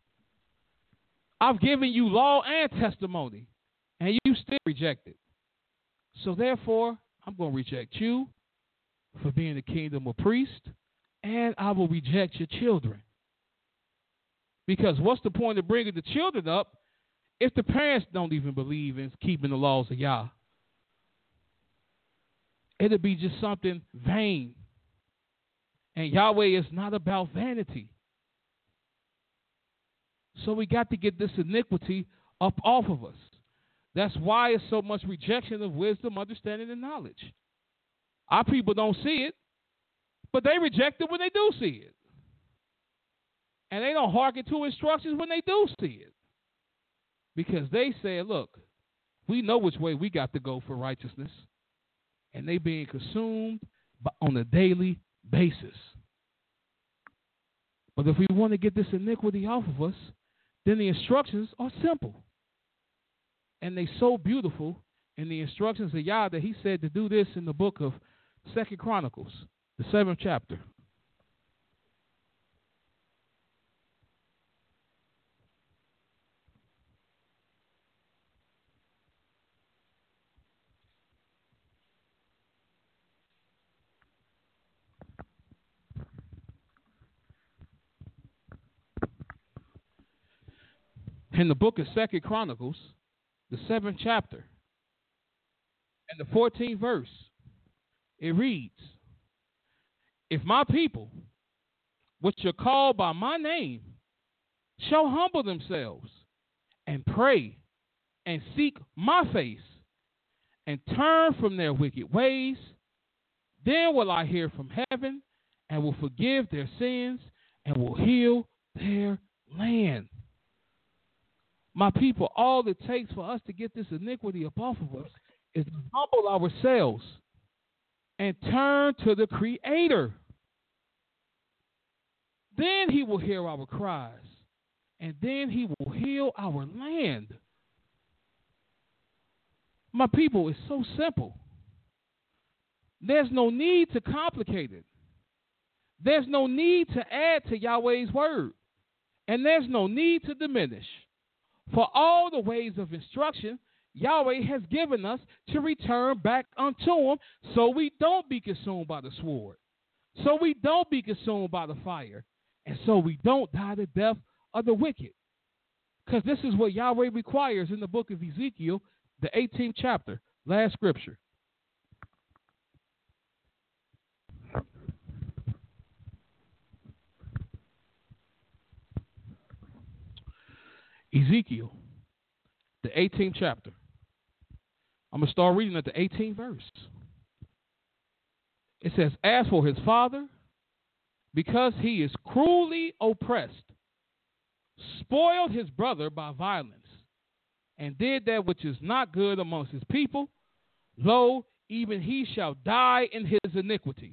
I've given you law and testimony, and you still reject it. So therefore, I'm going to reject you for being the kingdom of priests, and I will reject your children. Because what's the point of bringing the children up if the parents don't even believe in keeping the laws of Yah? It'll be just something vain. And Yahweh is not about vanity. So we got to get this iniquity up off of us. That's why it's so much rejection of wisdom, understanding, and knowledge. Our people don't see it, but they reject it when they do see it. And they don't hearken to instructions when they do see it. Because they say, look, we know which way we got to go for righteousness. And they being consumed on a daily basis. But if we want to get this iniquity off of us, then the instructions are simple. And they so beautiful in the instructions of Yah that he said to do this in the book of 2 Chronicles, the 7th chapter. In the book of 2 Chronicles, the 7th chapter, and the 14th verse, it reads, If my people, which are called by my name, shall humble themselves and pray and seek my face and turn from their wicked ways, then will I hear from heaven and will forgive their sins and will heal their land. My people, all it takes for us to get this iniquity up off of us is to humble ourselves and turn to the Creator. Then he will hear our cries, and then he will heal our land. My people, it's so simple. There's no need to complicate it. There's no need to add to Yahweh's word, and there's no need to diminish. For all the ways of instruction Yahweh has given us to return back unto him, so we don't be consumed by the sword, so we don't be consumed by the fire, and so we don't die the death of the wicked. Because this is what Yahweh requires in the book of Ezekiel, the 18th chapter, last scripture. Ezekiel, the 18th chapter. I'm going to start reading at the 18th verse. It says, as for his father, because he is cruelly oppressed, spoiled his brother by violence, and did that which is not good amongst his people, lo, even he shall die in his iniquity.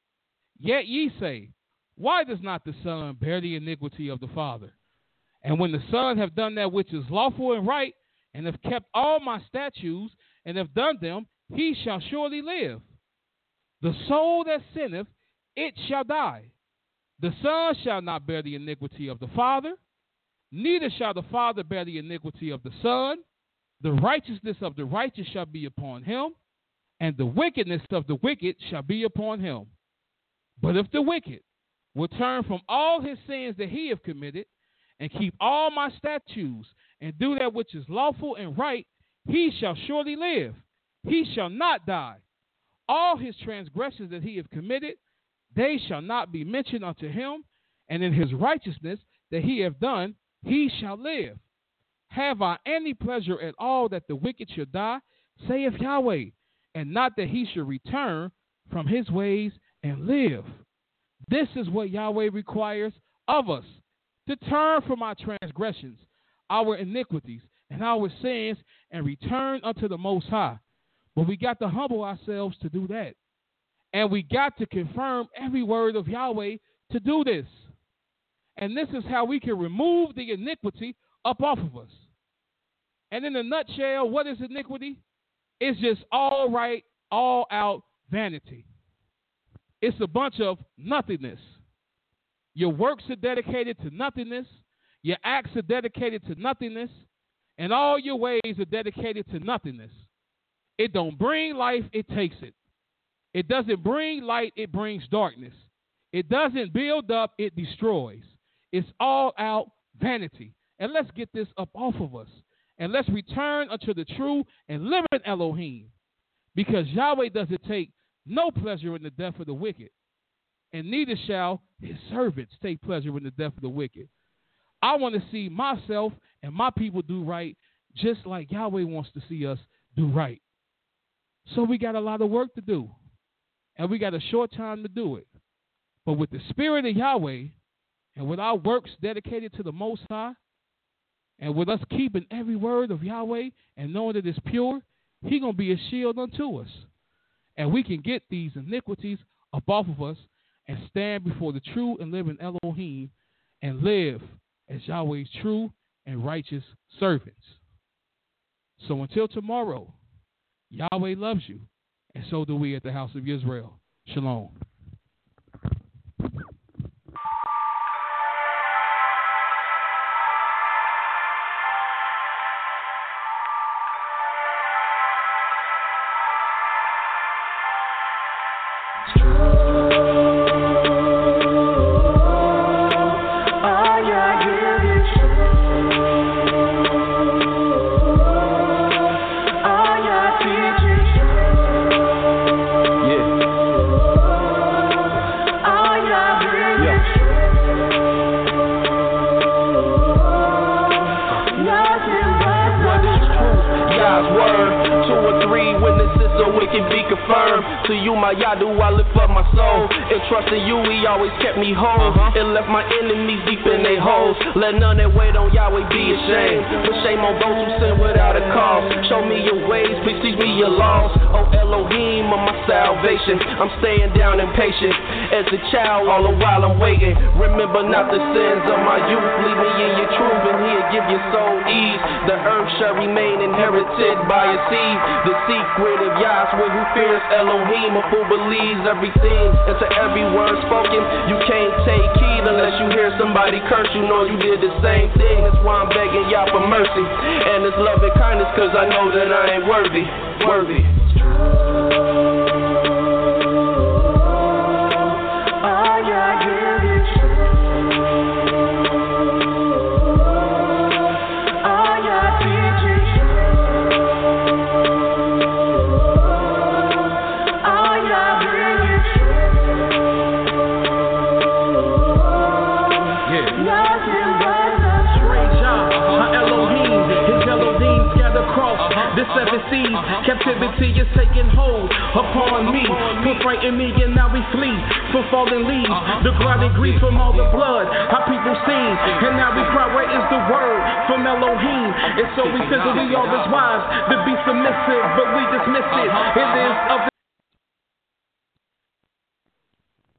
Yet ye say, why does not the son bear the iniquity of the father? And when the son have done that which is lawful and right, and have kept all my statutes, and have done them, he shall surely live. The soul that sinneth, it shall die. The son shall not bear the iniquity of the father, neither shall the father bear the iniquity of the son. The righteousness of the righteous shall be upon him, and the wickedness of the wicked shall be upon him. But if the wicked will turn from all his sins that he hath committed, and keep all my statutes, and do that which is lawful and right, he shall surely live. He shall not die. All his transgressions that he hath committed, they shall not be mentioned unto him, and in his righteousness that he hath done, he shall live. Have I any pleasure at all that the wicked should die, saith Yahweh, and not that he should return from his ways and live? This is what Yahweh requires of us, to turn from our transgressions, our iniquities, and our sins, and return unto the Most High. But we got to humble ourselves to do that. And we got to confirm every word of Yahweh to do this. And this is how we can remove the iniquity up off of us. And in a nutshell, what is iniquity? It's just all right, all out vanity. It's a bunch of nothingness. Your works are dedicated to nothingness. Your acts are dedicated to nothingness. And all your ways are dedicated to nothingness. It don't bring life, it takes it. It doesn't bring light, it brings darkness. It doesn't build up, it destroys. It's all out vanity. And let's get this up off of us. And let's return unto the true and living Elohim. Because Yahweh doesn't take no pleasure in the death of the wicked. And neither shall his servants take pleasure in the death of the wicked. I want to see myself and my people do right, just like Yahweh wants to see us do right. So we got a lot of work to do, and we got a short time to do it. But with the spirit of Yahweh, and with our works dedicated to the Most High, and with us keeping every word of Yahweh and knowing that it's pure, He's going to be a shield unto us. And we can get these iniquities up off of us and stand before the true and living Elohim and live as Yahweh's true and righteous servants. So until tomorrow, Yahweh loves you, and so do we at the House of Israel. Shalom. God's word, 2 or 3 witnesses firm. To you, my Yadu, I lift up my soul. And trusting you, he always kept me whole. And left my enemies deep in their holes. Let none that wait on Yahweh be ashamed. But shame on those who sin without a cause. Show me your ways, please teach me your laws. Oh Elohim of my salvation, I'm staying down and patient. As a child, all the while I'm waiting. Remember not the sins of my youth. Lead me in your truth and he'll give your soul ease. The earth shall remain inherited by a seed. The secret of Yahweh who fears Elohim, a fool believes everything. And to every word spoken, you can't take heed unless you hear somebody curse. You know you did the same thing. That's why I'm begging Yah for mercy and His love and kindness, cause I know that I ain't worthy. The 7 seas, captivity is taking hold upon me. Put fright in me and now we flee from fallen leaves. The ground and grief from all the blood our people seen. And now we cry, where is the word from Elohim? And so we figure we are His wives to be submissive, but we dismiss it. It is of